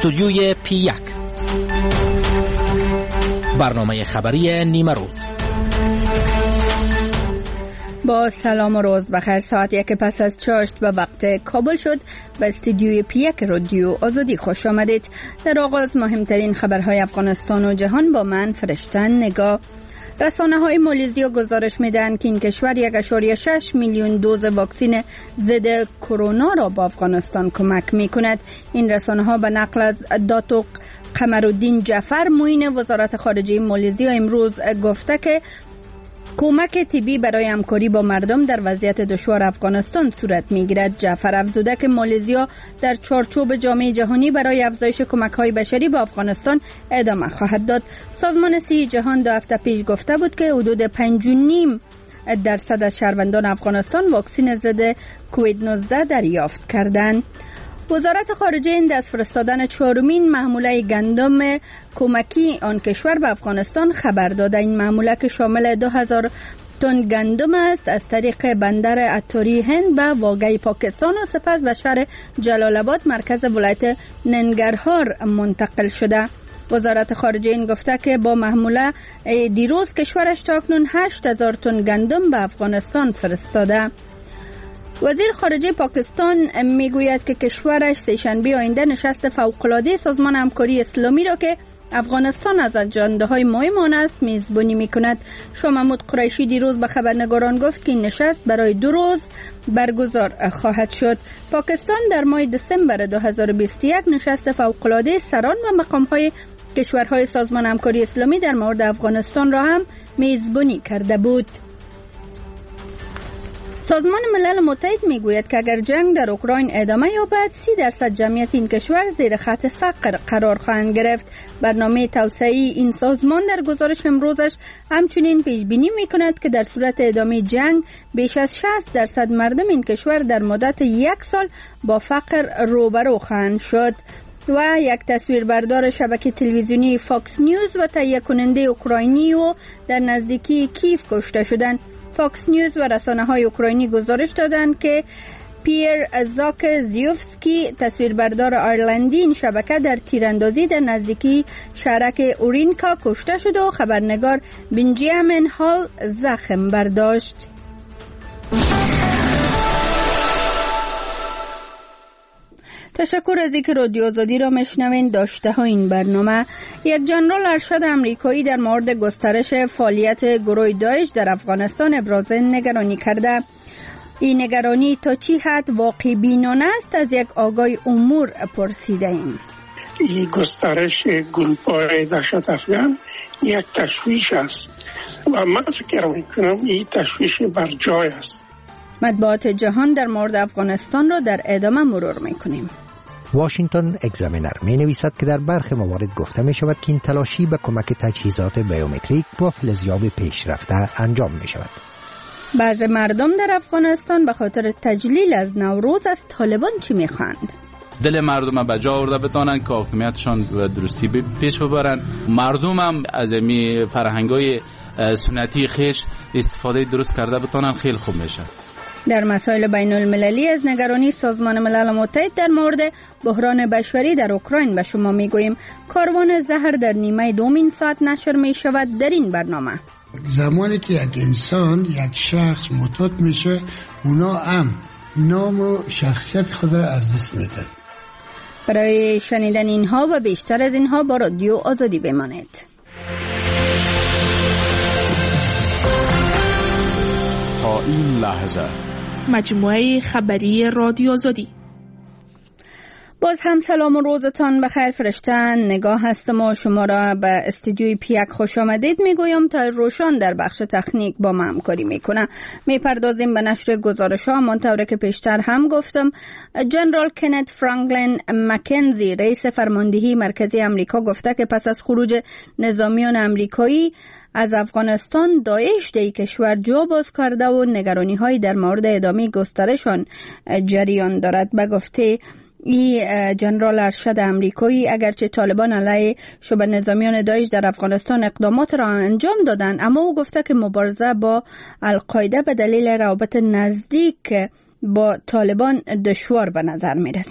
استودیوی P1 برنامه خبری نیمه روز. با سلام و روز بخیر. ساعت 1 پس از چاشت به وقت کابل شد. به استودیوی P1 رادیو آزادی خوش آمدید. در آغاز مهمترین خبرهای افغانستان و جهان با من فرشتن نگاه. رسانه‌های مالزیا گزارش می‌دهند که این کشور 1.6 میلیون دوز واکسن ضد کرونا را به افغانستان کمک می‌کند. این رسانه‌ها به نقل از داتوق قمرالدین جعفر معین وزارت خارجه مالزیا امروز گفته که کمک طبی برای همکاری با مردم در وضعیت دشوار افغانستان صورت می‌گیرد. جعفر افزوده که مالزیا در چارچوب جامعه جهانی برای افزایش کمک‌های بشری به افغانستان ادامه خواهد داد. سازمان صحی جهان 2 هفته پیش گفته بود که حدود 5.5% از شهروندان افغانستان واکسن ضد کووید 19 دریافت کردند. وزارت خارجه هند از فرستادن 4مین محموله گندم کمکی آن کشور به افغانستان خبر داده. این محموله که شامل 2000 تن گندم است از طریق بندر اتاری هند به واگه پاکستان و سپس به شهر جلال آباد مرکز ولایت ننگرهار منتقل شده. وزارت خارجه هند گفته که با محموله دیروز کشورش تاکنون 8000 تن گندم به افغانستان فرستاده. وزیر خارجه پاکستان میگوید که کشورش سه‌شنبه آینده نشست فوق‌العاده سازمان همکاری اسلامی را که افغانستان از اجنده‌های مهم آن است میزبانی میکند. شاه محمود قریشی دیروز به خبرنگاران گفت که این نشست برای 2 روز برگزار خواهد شد. پاکستان در ماه دسامبر 2021 نشست فوق‌العاده سران و مقام‌های کشورهای سازمان همکاری اسلامی در مورد افغانستان را هم میزبانی کرده بود. سازمان ملل متحد میگوید که اگر جنگ در اوکراین ادامه یابد 30% جمعیت این کشور زیر خط فقر قرار خواهند گرفت. برنامه توسعه‌ای این سازمان در گزارش امروزش همچنین پیش بینی میکند که در صورت ادامه جنگ بیش از 60% مردم این کشور در مدت 1 سال با فقر روبرو خواهند شد. و یک تصویربردار شبکه تلویزیونی فاکس نیوز و تهیه کننده اوکراینی و در نزدیکی کیف کشته شدند. فاکس نیوز و رسانه‌های اوکراینی گزارش دادند که پیر زاکرزیوفسکی تصویربردار آیرلندی این شبکه در تیراندازی در نزدیکی شهرک اورینکا کشته شد و خبرنگار بنجامین هال زخم برداشت. تشکر از اینکه رادیو آزادی را میشنوین. داشته ها این برنامه: یک ژنرال ارشد امریکایی در مورد گسترش فعالیت گروه داعش در افغانستان ابراز نگرانی کرده. این نگرانی تا چی حد واقع بینانه است؟ از یک آگاه امور پرسیده ایم. این گسترش گروه‌های دهشت افغان یک تشویش است و من فکر میکنم این تشویش بر جای است. مطبوعات جهان در مورد افغانستان را در ادامه مرور میکنیم. واشنگتن اگزامینر می نویسد که در برخی موارد گفته می شود که این تلاشی به کمک تجهیزات بیومتریک با فلزیاب پیشرفته انجام می شود. بعض مردم در افغانستان به خاطر تجلیل از نوروز از طالبان چی می خواهند؟ دل مردم به جا آورده بتانند که حاکمیتشان به درستی پیش ببرند. مردم هم از این فرهنگ‌های سنتی خیش استفاده درست کرده بتانند، خیلی خوب میشه. در مسائل بین المللی از نگرانی سازمان ملل متحد در مورد بحران بشری در اوکراین به شما میگوییم. کاروان زهر در نیمه دومین ساعت نشر می شود در این برنامه. زمانی که یک انسان، یک شخص معتاد میشه، اونا هم نام و شخصیت خود را از دست میدن. برای شنیدن اینها و بیشتر از اینها با رادیو آزادی بمانید. تا این لحظه مجموعه خبری رادیو آزادی. باز هم سلام و روزتان بخیر. فرشتن نگاه هستم و شما را به استودیوی P1 خوش آمدید میگویم. تا روشان در بخش تکنیک با ما همکاری میکنه. میپردازیم به نشر گزارش ها. منطوره که پیشتر هم گفتم، جنرال کنت فرانکلین مکنزی رئیس فرماندهی مرکزی امریکا گفته که پس از خروج نظامیان امریکایی از افغانستان داعش در کشور جا باز کرده و نگرانی های در مورد ادامه گسترشان جریان دارد. به گفته این جنرال ارشد امریکایی، اگرچه طالبان علیه شبه نظامیان داعش در افغانستان اقدامات را انجام دادند، اما او گفته که مبارزه با القاعده به دلیل روابط نزدیک با طالبان دشوار به نظر می رسد.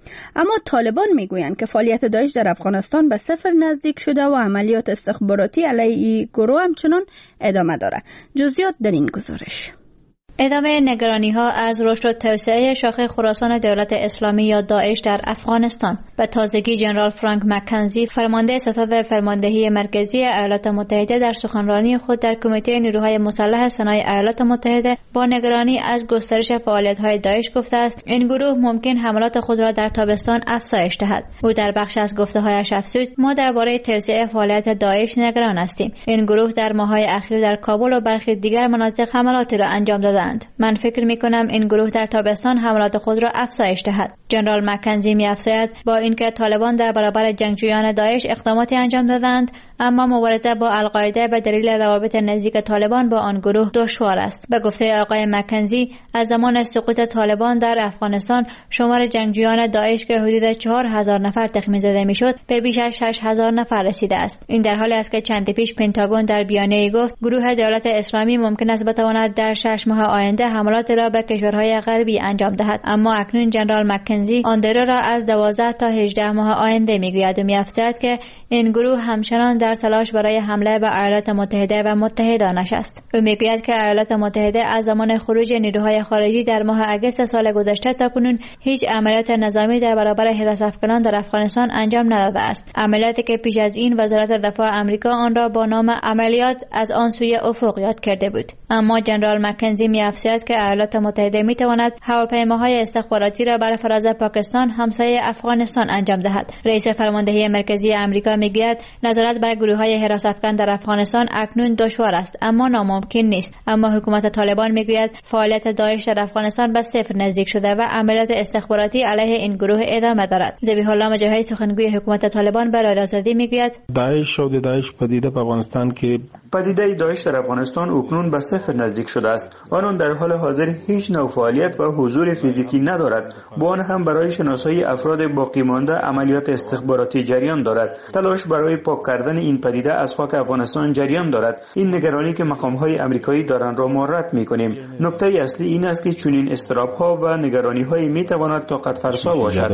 اما طالبان میگویند که فعالیت داعش در افغانستان به صفر نزدیک شده و عملیات استخباراتی علیه گروه همچنان ادامه دارد. جزئیات در این گزارش. ادامه نگرانی‌ها از رشد و توسعه شاخه خراسان دولت اسلامی یا داعش در افغانستان. به تازگی جنرال فرانک مکنزی فرمانده ستاد فرماندهی مرکزی ایالات متحده در سخنرانی خود در کمیته نیروهای مسلح سنای ایالات متحده با نگرانی از گسترش فعالیت‌های داعش گفته است این گروه ممکن حملات خود را در تابستان افزایش دهد. او در بخش از گفته‌هایش افزود: ما درباره توسعه فعالیت داعش نگران هستیم. این گروه در ماه‌های اخیر در کابل و برخی دیگر مناطق حملاتی را انجام داده. من فکر می‌کنم این گروه در تابستان حملات خود را افزایش دهد. جنرال مکنزی می‌افزاید با اینکه طالبان در برابر جنگجویان داعش اقداماتی انجام دادند، اما مبارزه با القاعده به دلیل روابط نزدیک طالبان با آن گروه دشوار است. به گفته آقای مکنزی از زمان سقوط طالبان در افغانستان شمار جنگجویان داعش که حدود 4000 نفر تخمین زده می‌شد به بیش از 6000 نفر رسیده است. این در حالی است که چندی پیش پنتاگون در بیانیه‌ای گفت گروه دولت اسلامی ممکن است بتواند در 6 ماه آینده حملات را به کشورهای غربی انجام دهد، اما اکنون جنرال مکنزی آن دوره را از 12 تا 18 ماه آینده میگوید و می‌افزاید که این گروه همچنان در تلاش برای حمله به ایالات متحده و متحدانش است. او میگوید که ایالات متحده از زمان خروج نیروهای خارجی در ماه اگست سال گذشته تا کنون هیچ عملیات نظامی در برابر حراس‌افکنان در افغانستان انجام نداده است. عملیاتی که پیش از این وزارت دفاع آمریکا آن را با نام عملیات از آن سوی افق یاد کرده بود. اما جنرال مکنزی می‌افزاید که ایالات متحده می‌تواند هواپیماهای استخباراتی را بر فراز پاکستان همسایه افغانستان انجام دهد. رئیس فرماندهی مرکزی آمریکا میگوید نظارت بر گروه‌های حراس‌افکن در افغانستان اکنون دشوار است اما ناممکن نیست. اما حکومت طالبان میگوید فعالیت داعش در افغانستان به صفر نزدیک شده و عملیات استخباراتی علیه این گروه ادامه دارد. ذبیح الله مجاهد سخنگوی حکومت طالبان به رادیو آزادی میگوید داعش و داعش پدیده په افغانستان کې پدیده داعش در افغانستان اکنون به صفر نزدیک شده است. آن در حال حاضر هیچ نوع فعالیت و حضور فیزیکی ندارد. با آن هم برای شناسایی افراد باقی مانده عملیات استخباراتی جریان دارد. تلاش برای پاک کردن این پدیده از خاک افغانستان جریان دارد. این نگرانی که مقام‌های آمریکایی دارند را ما رد می‌کنیم. نکته اصلی این است که چنین اضطراب‌ها و نگرانی‌های می‌تواند طاقت فرسا باشد.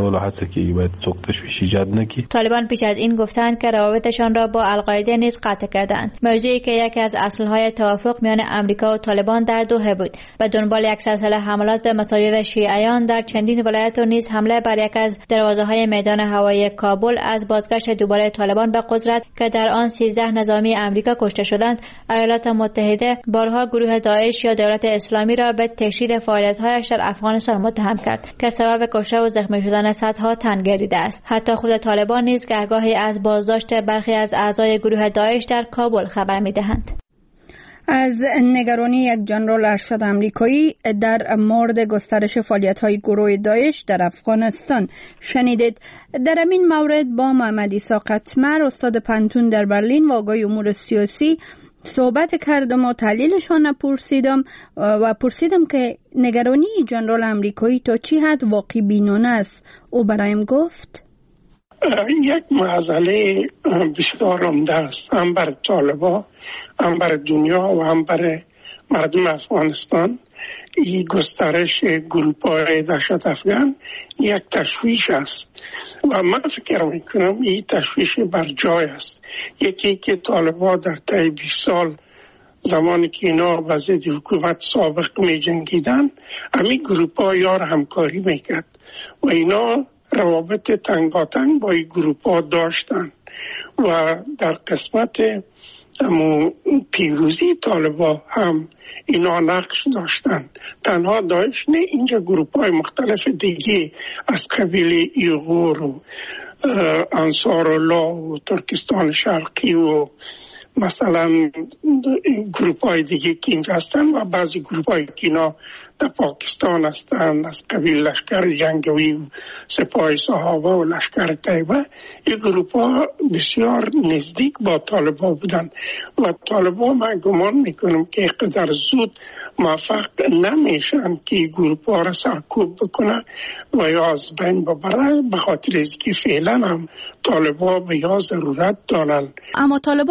طالبان پیش از این گفتند که روابطشان را با القاعده نیز قطع کردند. موضوعی که یکی از اصل‌های توافق میان آمریکا و طالبان در دوحه بود. به دنبال یک سلسله حملات به مساجد شیعیان در چندین ولایت و نیز حمله بر یک از دروازه‌های میدان هوایی کابل از بازگشت دوباره طالبان به قدرت که در آن 13 نظامی آمریکا کشته شدند، ایالات متحده بارها گروه داعش یا دولت اسلامی را به تشدید فعالیت‌هایش در افغانستان متهم کرد که سبب کشته و زخمی شدن صدها تن گردیده است. حتی خود طالبان نیز گهگاهی از بازداشت برخی از اعضای گروه داعش در کابل خبر می‌دهند. از نگرانی یک جنرال ارشد آمریکایی در مورد گسترش فعالیت‌های گروه داعش در افغانستان شنیدید. در این مورد با محمد عیسی قطمر استاد پنتون در برلین و آقای امور سیاسی صحبت کردم و تحلیلشان پرسیدم که نگرانی جنرال آمریکایی تا چی حد واقع بینانه است. او برایم گفت یک مسئله بسیار عمده است، هم بر طالبان، هم بر دنیا و هم بر مردم افغانستان. این گسترش گروه‌های دهشت افغان یک تشویش است و من فکر میکنم این تشویش بر جای است. یکی که طالبان در طی 20 سال زمانی که اینا با ضد حکومت سابق می جنگیدن همین گروه‌ها یار همکاری میکرد و اینا روابط تنگاتنگ با این گروه‌ها داشتن و در قسمت پیروزی طالبان هم اینا نقش داشتن. تنها داعش نه، اینجا گروه‌های مختلف دیگه از قبیل ایغور و انصار الله و ترکستان شرقی و مثلا گروه‌های دیگه که اینجا هستن و بعضی گروه‌های که اینا در پاکستان هستن از قبیل لشکر جنگوی و سپاه صحابه و لشکر طیبه. این گروه‌ها بسیار نزدیک با طالبان بودن و طالبان من گمان میکنم که قدر زود موفق نمیشن که این گروه‌ها را سرکوب بکنن و یا از بین ببرن، به خاطر اینکه فعلا هم طالبان به یا ضرورت دارن. اما طالبان مشخص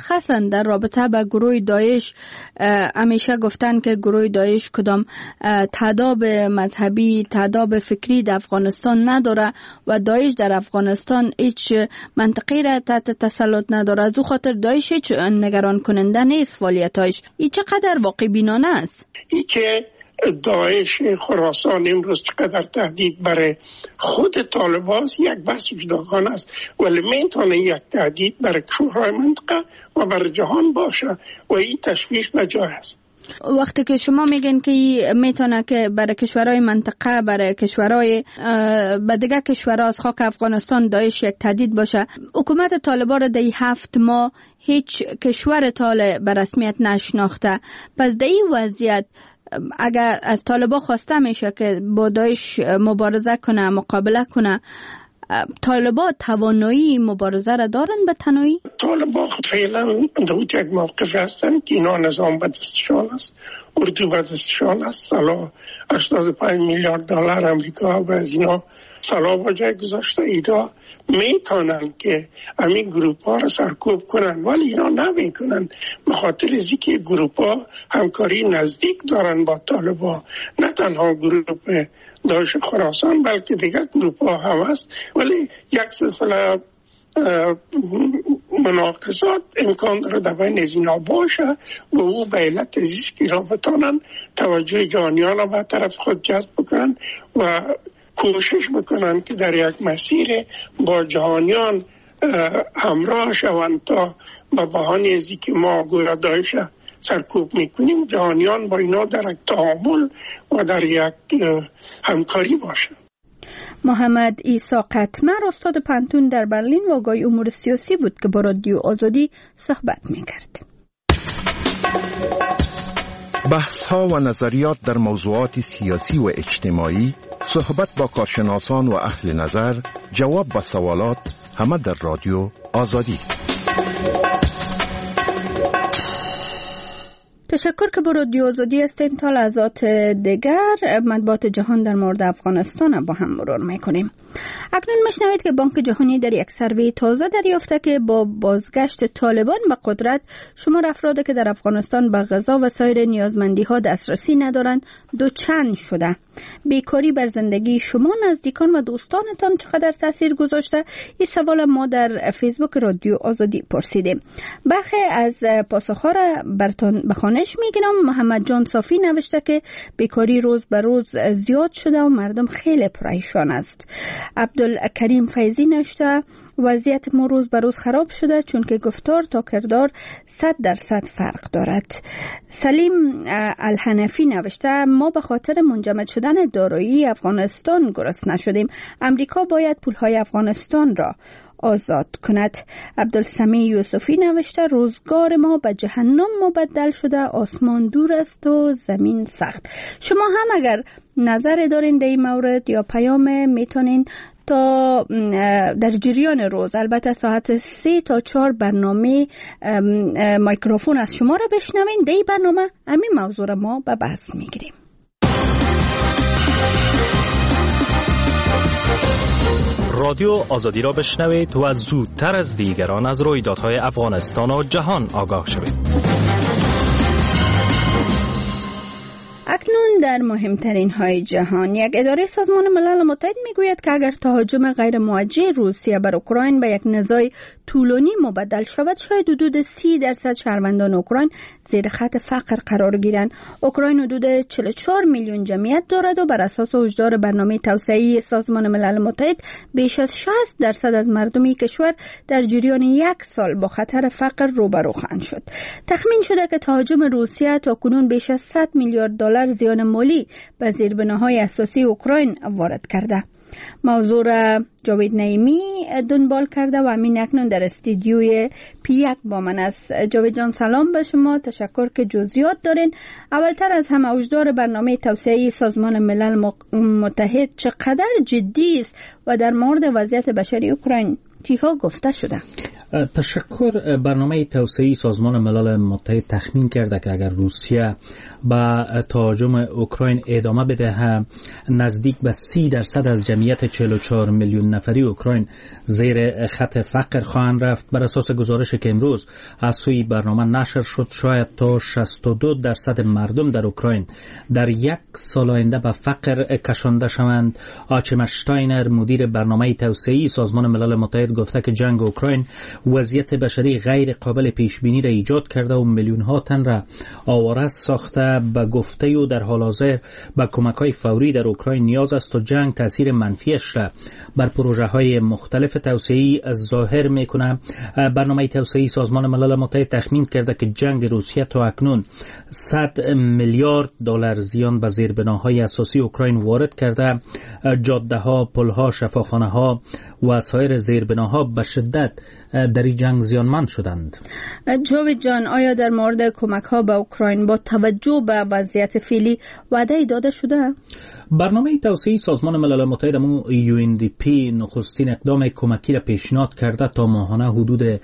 مشخصا در رابطه با گروه داعش همیشه گفتن که گروه داعش کدام تضاد مذهبی، تضاد فکری در افغانستان نداره و داعش در افغانستان هیچ منطقی را تحت تسلط نداره. از او خاطر داعش هیچ نگران کننده نیست فعالیتش. این چقدر واقع بینانه است؟ ای که داعش خراسان امروز چقدر تهدید برای خود طالبان یک بحث جداگانه است، ولی میتونه یک تهدید برای کشورهای منطقه و برای جهان باشه و این تشویش بجای است. وقتی که شما میگن که میتونه که برای کشورهای منطقه، برای کشورهای به دیگه کشورها از خاک افغانستان داعش یک تهدید باشه، حکومت طالبان را در 7 ماه هیچ کشور طالب به رسمیت نشناخته. پس در این وضعیت اگر از طالبان خواسته میشه که با داعش مبارزه کنه، مقابله کنه، طالبان توانایی مبارزه را دارن به تنهایی؟ طالبان فعلا در یک موقف هستن که اینا نظام به دستشان است، اردو به دستشان است. سالا 85 میلیارد دلار امریکا و از اینا سالا با جای گذاشته. اینا میتونن که همین گروپ ها را سرکوب کنن، ولی اینا نمیکنن به خاطر از اینکه گروپ ها همکاری نزدیک دارن با طالبان. نه تنها گروپ داعش خراسان بلکه دیگر گروپ ها هم هست، ولی یک سلسله مناقصات امکان داره در بین از اینا باشه و او به علت عزیز که را بتانن توجه جهانیان را به طرف خود جذب بکنن و کوشش بکنن که در یک مسیر با جهانیان همراه شوند تا به بهانه ازی که ما گویا داعش سرکوب میکنیم جهانیان با اینا در یک تعامل و در یک همکاری باشن. محمد عیسی قطمر استاد پانتون در برلین و آگاه امور سیاسی بود که با رادیو آزادی صحبت میکرد. بحث ها و نظریات در موضوعات سیاسی و اجتماعی، صحبت با کارشناسان و اهل نظر، جواب به سوالات، همه در رادیو آزادی. تشکر که با رادیو آزادی هستین. تا لحظات دیگر مطبوعات جهان در مورد افغانستان با هم مرور میکنیم. اکنون میشنوید که بانک جهانی در یک سروی تازه دریافته که با بازگشت طالبان به قدرت شمار افرادی که در افغانستان به غذا و سایر نیازمندی ها دسترسی ندارند دوچند شده. بیکاری بر زندگی شما، نزدیکان و دوستانتان چقدر تاثیر گذاشته؟ این سوال ما در فیسبوک رادیو آزادی پرسیدیم. برخی از پاسخها را براتون به خوانش میگیرم. محمد جان صافی نوشته که بیکاری روز به روز زیاد شده و مردم خیلی پریشان است. عبدالکریم فیضی نوشته وضعیت ما روز به روز خراب شده چون که گفتار تا کردار 100% فرق دارد. سلیم الحنفی نوشته ما به خاطر منجمد شدن دارایی افغانستان گرسنه شدیم. امریکا باید پولهای افغانستان را آزاد کند. عبدالسمی یوسفی نوشته روزگار ما به جهنم مبدل شده، آسمان دور است و زمین سخت. شما هم اگر نظر دارین در این مورد یا پیام میتونین تا در جریان روز، البته ساعت 3 تا 4 برنامه میکروفون از شما را بشنوین. در این برنامه همین موضوع را ما به بحث میگیریم. رادیو آزادی را بشنوید و زودتر از دیگران از رویدادهای افغانستان و جهان آگاه شوید. اکنون در مهمترین های جهان، یک اداره سازمان ملل متحد میگوید که اگر تهاجم غیر موجه روسیه بر اوکراین به یک نزاع طولانی مبدل شود، شاید حدود 30% شهروندان اوکراین زیر خط فقر قرار گیرند. اوکراین حدود 44 میلیون جمعیت دارد و بر اساس هشدار برنامه توسعه سازمان ملل متحد بیش از 60% از مردم کشور در جریان 1 سال با خطر فقر روبرو خواهند شد. تخمین شده که تهاجم روسیه تاکنون بیش از 100 میلیارد دلار زیان مالی به زیربناهای اساسی اوکراین وارد کرده. موضوع را جاوید نعیمی دنبال کرده و همین اکنون در استودیوی پیک با من است. جاوید جان سلام به شما، تشکر که جزئیات دارین. اولتر از همه هشدار برنامه توسعه سازمان ملل متحد چقدر جدی است و در مورد وضعیت بشری اوکراین چیها گفته شده؟ تشکر. برنامه توسعه‌ای سازمان ملل متحد تخمین کرده که اگر روسیه با تهاجم اوکراین ادامه بده نزدیک به 30% از جمعیت 44 میلیون نفری اوکراین زیر خط فقر خواهند رفت. بر اساس گزارش که امروز از سوی برنامه نشر شد شاید تا 62% مردم در اوکراین در یک سال آینده به فقر کشانده شوند. آچم اشتاینر مدیر برنامه توسعه‌ای سازمان ملل متحد گفته که جنگ اوکراین وضعیت بشری غیر قابل پیش بینی را ایجاد کرده و میلیون ها تن را آواره ساخته. به گفته او در حال حاضر به کمک‌های فوری در اوکراین نیاز است و جنگ تاثیر منفیش را بر پروژه‌های مختلف توسعه‌ای ظاهر می‌کند. برنامه توسعه‌ای سازمان ملل متحد تخمین کرده که جنگ روسیه تا اکنون 100 میلیارد دلار زیان به زیربناهای اساسی اوکراین وارد کرده. جاده‌ها، پل‌ها، شفاخانه‌ها و سایر زیربناها به شدت در این جنگ زیانمند شدند. جاوید جان، آیا در مورد کمک‌ها به اوکراین با توجه به وضعیت فعلی وعده داده شده؟ برنامه توسعه‌ای سازمان ملل متحد UNDP نخستین اقدام کمکی را پیشنهاد کرده تا ماهانه حدود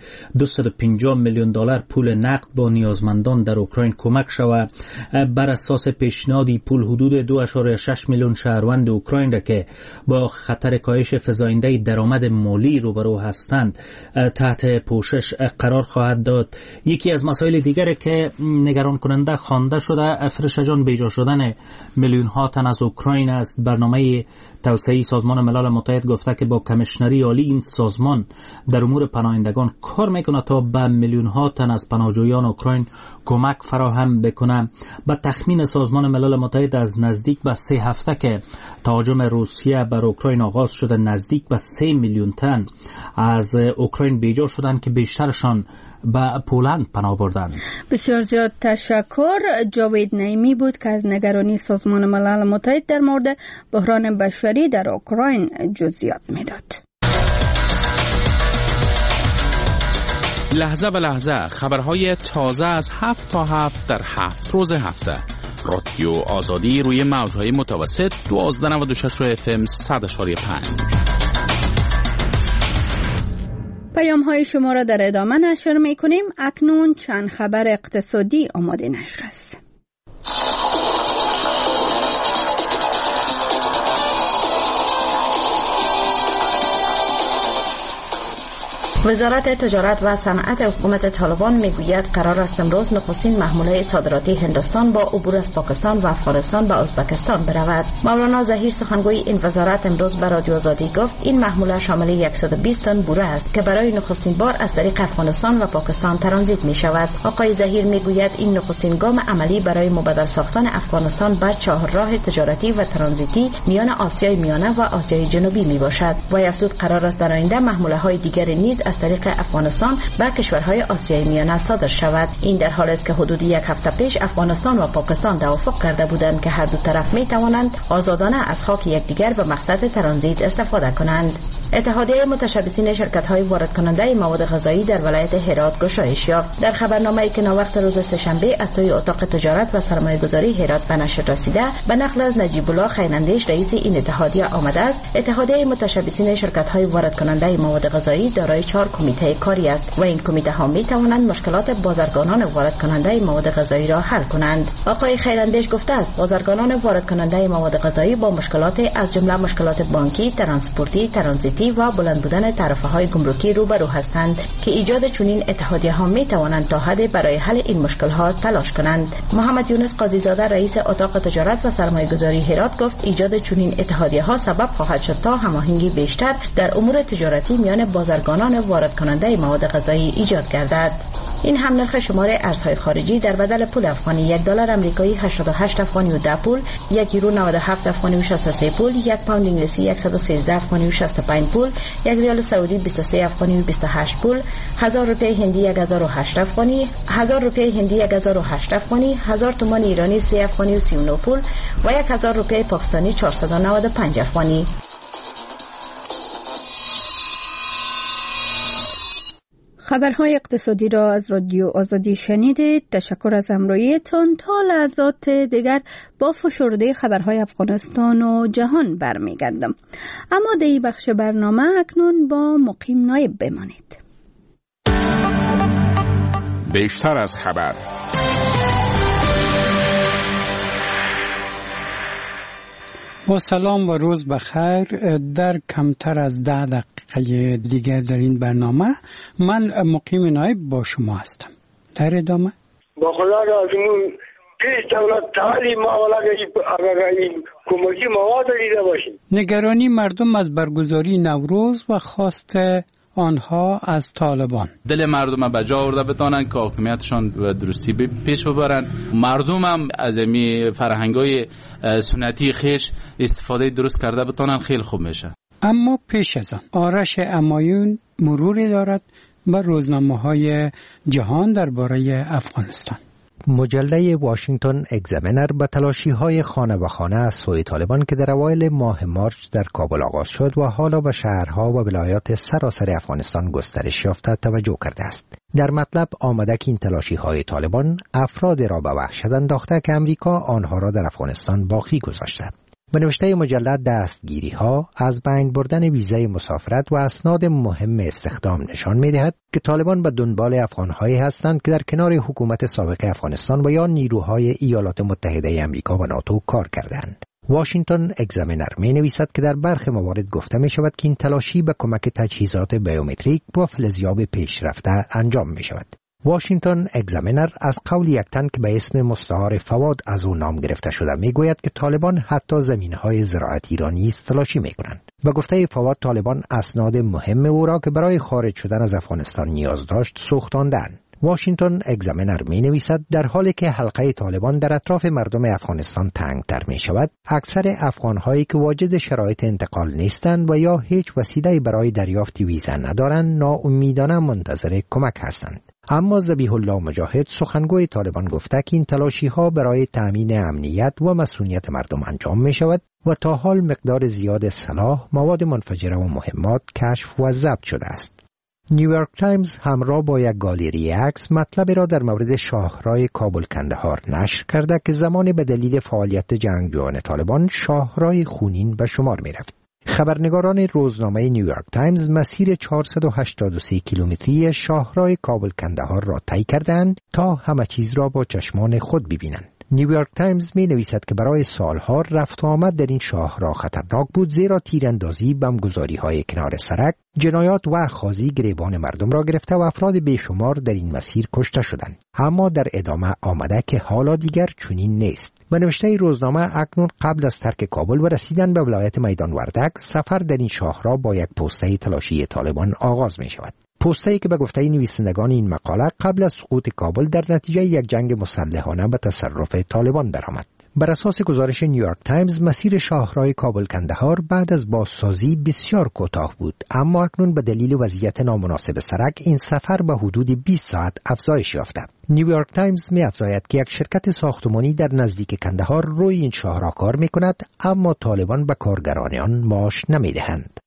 250 میلیون دلار پول نقد با نیازمندان در اوکراین کمک شود. بر اساس پیشنهادی پول حدود 2.6 میلیون شهروند اوکراین را که با خطر کاهش فزاینده درآمد مالی روبرو هستند تحت پوشش قرار خواهد داد. یکی از مسائل دیگری که نگران کننده خوانده شده فرش جان بیجا شدن میلیون ها تن از اوکراین است. برنامه توسعه‌ای سازمان ملل متحد گفته که با کمیشنری عالی این سازمان در امور پناهندگان کار میکنه تا به میلیون ها تن از پناهجویان اوکراین کمک فراهم بکنه. با تخمین سازمان ملل متحد از نزدیک به 3 هفته که تهاجم روسیه بر اوکراین آغاز شده نزدیک به 3 میلیون تن از اوکراین بیجا شدند که بیشترشان به پولند پناه بردند. بسیار زیاد تشکر. جاوید نعیمی بود که از نگرانی سازمان ملل متحد در مورد بحران بشری در اوکراین جزئیات میداد. لحظه به لحظه خبرهای تازه از 7 تا 7 در 7 روز هفته. رادیو آزادی روی موجهای متوسط 1296 FM 100.5. پیام های شما را در ادامه نشر می کنیم. اکنون چند خبر اقتصادی آماده نشر است. وزارت تجارت و صنعت حکومت طالبان میگوید قرار است امروز نخستین محموله صادراتی هندوستان با عبور از پاکستان و افغانستان به ازبکستان برود. مولانا ظهیر سخنگوی این وزارت امروز به رادیو آزادی گفت این محموله شامل 120 تن بوره است که برای نخستین بار از طریق افغانستان و پاکستان ترانزیت می شود. آقای ظهیر میگوید این نخستین گام عملی برای مبادله ساختن افغانستان بر چهارراه تجارتی و ترانزیتی میان آسیای میانه و آسیای جنوبی می باشد. و افزود قرار است در آینده محموله های دیگر نیز از طریق افغانستان به کشورهای آسیای میانه صادر شود. این در حالی است که حدود 1 هفته پیش افغانستان و پاکستان توافق کرده بودند که هر دو طرف می توانند آزادانه از خاک یکدیگر به مقصد ترانزیت استفاده کنند. اتحادیه متشبثین شرکت‌های وارد کننده مواد غذایی در ولایت هرات گشایش یافت. در خبرنامه‌ای که ناوقت روز سه‌شنبه از سوی اتاق تجارت و سرمایه‌گذاری هرات به نشر رسیده به نقل از نجیب الله خیرندیش رئیس این اتحادیه آمده است، اتحادیه متشبثین شرکت‌های وارد کننده مواد غذایی دارای 4 کمیته کاری است و این کمیته ها می توانند مشکلات بازرگانان وارد کننده مواد غذایی را حل کنند. آقای خیرندیش گفته است بازرگانان وارد کننده مواد غذایی با مشکلات از جمله مشکلات بانکی، ترانسپورتی، ترانزیتی و بلند بودن تعرفه های گمرکی روبرو هستند که ایجاد چنین اتحادیه ها می توانند تا حدی برای حل این مشکل ها تلاش کنند. محمد یونس قاضی زاده رئیس اتاق تجارت و سرمایه‌گذاری هرات گفت ایجاد چنین اتحادیه ها سبب خواهد شد تا هماهنگی بیشتر در امور تجارتی میان بازرگانان وارد کننده مواد غذایی ایجاد گردد. این هم نرخ شمار ارزهای خارجی در بدل پول افغانی 1 دلار آمریکایی 88 افغانی و 10 پول، 1 یورو 97 افغانی و 63 پول، 1 پوند انگلیسی 113 افغانی و 65 پول، 1 ریال سعودی 23 افغانی و 28 پول، 1000 روپیه هندی 1008 افغانی، 1000 روپیه هندی 1008 افغانی، 1000 تومان ایرانی 3 افغانی و 39 پول و 1000 روپیه پاکستانی 495 افغانی. خبرهای اقتصادی را از رادیو آزادی شنیدید. تشکر از همراهیتان. تا لحظات دیگر با فشرده خبرهای افغانستان و جهان برمیگردم. اما در این بخش برنامه اکنون با مقیم نایب بمانید. بیشتر از خبر. با سلام و روز بخیر. در کمتر از 10 دقیقه دیگر در این برنامه من مقیم نایب با شما هستم. در ادامه با خدا رازمون پیش دولت تعلیم اگر این کمکی مواد دیده باشیم. نگرانی مردم از برگزاری نوروز و خواست آنها از طالبان. دل مردم به جا آورده بتانن که حاکمیتشان و درستی پیش ببرن. مردم هم از این فرهنگای سنتی خیش استفاده درست کرده بتانن، خیلی خوب میشه. اما پیش از آن آرش امایون مروری دارد بر روزنامه‌های جهان درباره افغانستان. مجله واشنگتن اگزامینر به تلاشی‌های خانه به خانه از سوی طالبان که در اوایل ماه مارچ در کابل آغاز شد و حالا به شهرها و ولایات سراسر افغانستان گسترش یافته توجه کرده است. در مطلب آمده که این تلاشی‌های طالبان افراد را به وحشت انداخته که امریکا آنها را در افغانستان باقی گذاشته. به نوشته مجله دستگیری‌ها از بین بردن ویزای مسافرت و اسناد مهم استخدام نشان می‌دهد که طالبان به دنبال افغان‌هایی هستند که در کنار حکومت سابق افغانستان و یا نیروهای ایالات متحده آمریکا و ناتو کار کردند. واشنگتن اگزامینر می‌نویسد که در برخی موارد گفته می‌شود که این تلاشی به کمک تجهیزات بیومتریک و فلزیاب پیشرفته انجام می‌شود. واشنگتن اگزامینر از قول یک تن که به اسم مستعار فواد از او نام گرفته شده میگوید که طالبان حتی زمینهای زراعتی را نیز تلاشی میکنند. به گفته فواد طالبان اسناد مهم او را که برای خارج شدن از افغانستان نیاز داشت سوختاندند. واشنگتن اگزامینر می نویسد در حالی که حلقه طالبان در اطراف مردم افغانستان تنگتر می شود، اکثر افغانهایی که واجد شرایط انتقال نیستند و یا هیچ وسیله برای دریافت ویزا ندارند ناامیدانه منتظر کمک هستند. اما ذبیح الله مجاهد سخنگوی طالبان گفته که این تلاشی‌ها برای تأمین امنیت و مسئولیت مردم انجام می شود و تا حال مقدار زیاد سلاح، مواد منفجره و مهمات کشف و ضبط شده است. نیویورک تایمز همراه با یک گالری عکس مطلب را در مورد شاهراه کابل کندهار نشر کرده که زمان به دلیل فعالیت جنگجویان طالبان شاهراه خونین به شمار می رفت. خبرنگاران روزنامه نیویورک تایمز مسیر 483 کیلومتری شاهراه کابل کندهار را طی کردند تا همه چیز را با چشمان خود ببینند. نیویورک تایمز می نویسد که برای سالها رفت و آمد در این شاهراه خطرناک بود، زیرا تیراندازی، بمبگذاری های کنار سرک، جنایات و اخاذی گریبان مردم را گرفته و افراد بیشمار در این مسیر کشته شدند. اما در ادامه آمده که حالا دیگر چنین نیست. به نوشته روزنامه اکنون قبل از ترک کابل و رسیدن به ولایت میدان وردک، سفر در این شاهراه با یک پوسته تلاشی طالبان آغاز می شود. پوسته‌ای که به گفته نویسندگان این مقاله قبل از سقوط کابل در نتیجه یک جنگ مسلحانه به تصرف طالبان درآمد. بر اساس گزارش نیویورک تایمز مسیر شاهراه کابل کندهار بعد از بازسازی بسیار کوتاه بود، اما اکنون به دلیل وضعیت نامناسب سرک این سفر به حدود 20 ساعت افزایش یافته. نیویورک تایمز می‌افزاید که یک شرکت ساختمانی در نزدیک کندهار روی این شاهراه کار می‌کند، اما طالبان به کارگران آن معاش نمی‌دهند.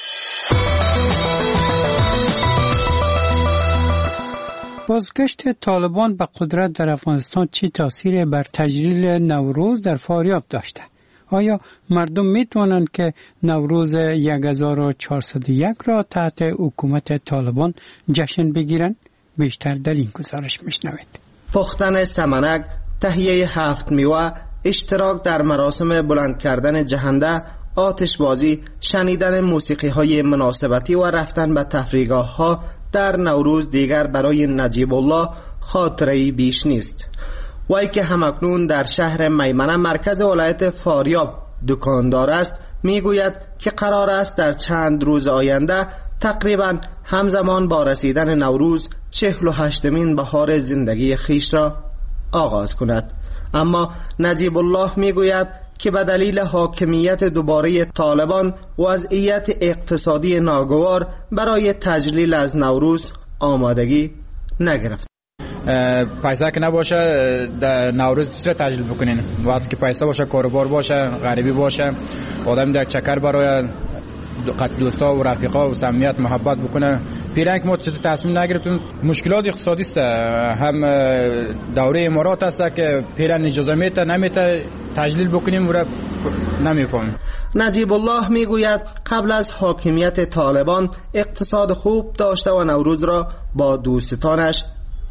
بازگشت طالبان به قدرت در افغانستان چه تأثیری بر تجلیل نوروز در فاریاب داشته؟ آیا مردم میتوانند که نوروز 1401 را تحت حکومت طالبان جشن بگیرند؟ بیشتر در این گزارش میشنوید. پختن سمنک، تهیه 7 میوه، اشتراک در مراسم بلند کردن جهنده، آتش بازی، شنیدن موسیقی های مناسبتی و رفتن به تفریحگاه ها در نوروز دیگر برای نجیب الله خاطره‌ای بیش نیست. وی که همکنون در شهر میمنه مرکز ولایت فاریاب دکاندار است، میگوید که قرار است در چند روز آینده تقریبا همزمان با رسیدن نوروز 48مین بهار زندگی خیش را آغاز کند. اما نجیب الله میگوید که به دلیل حاکمیت دوباره طالبان وضعیت اقتصادی ناگوار برای تجلیل از نوروز آمادگی نگرفت. پیسه که نباشه در نوروز چه تجلیل بکنین؟ وقتی که پیسه باشه، کاروبار باشه، غریبی باشه، آدم در چکر برای دوستا و رفیقا و صمیمیت محبت بکنه. پیرنگ ما چیز تصمیم نگرفتیم. مشکلات اقتصادی است، هم دوره امارات است که پیرن اجازه میته نمیته تجلیل بکنیم و نمیفهمیم. نجیب الله میگوید قبل از حاکمیت طالبان اقتصاد خوب داشته و نوروز را با دوستانش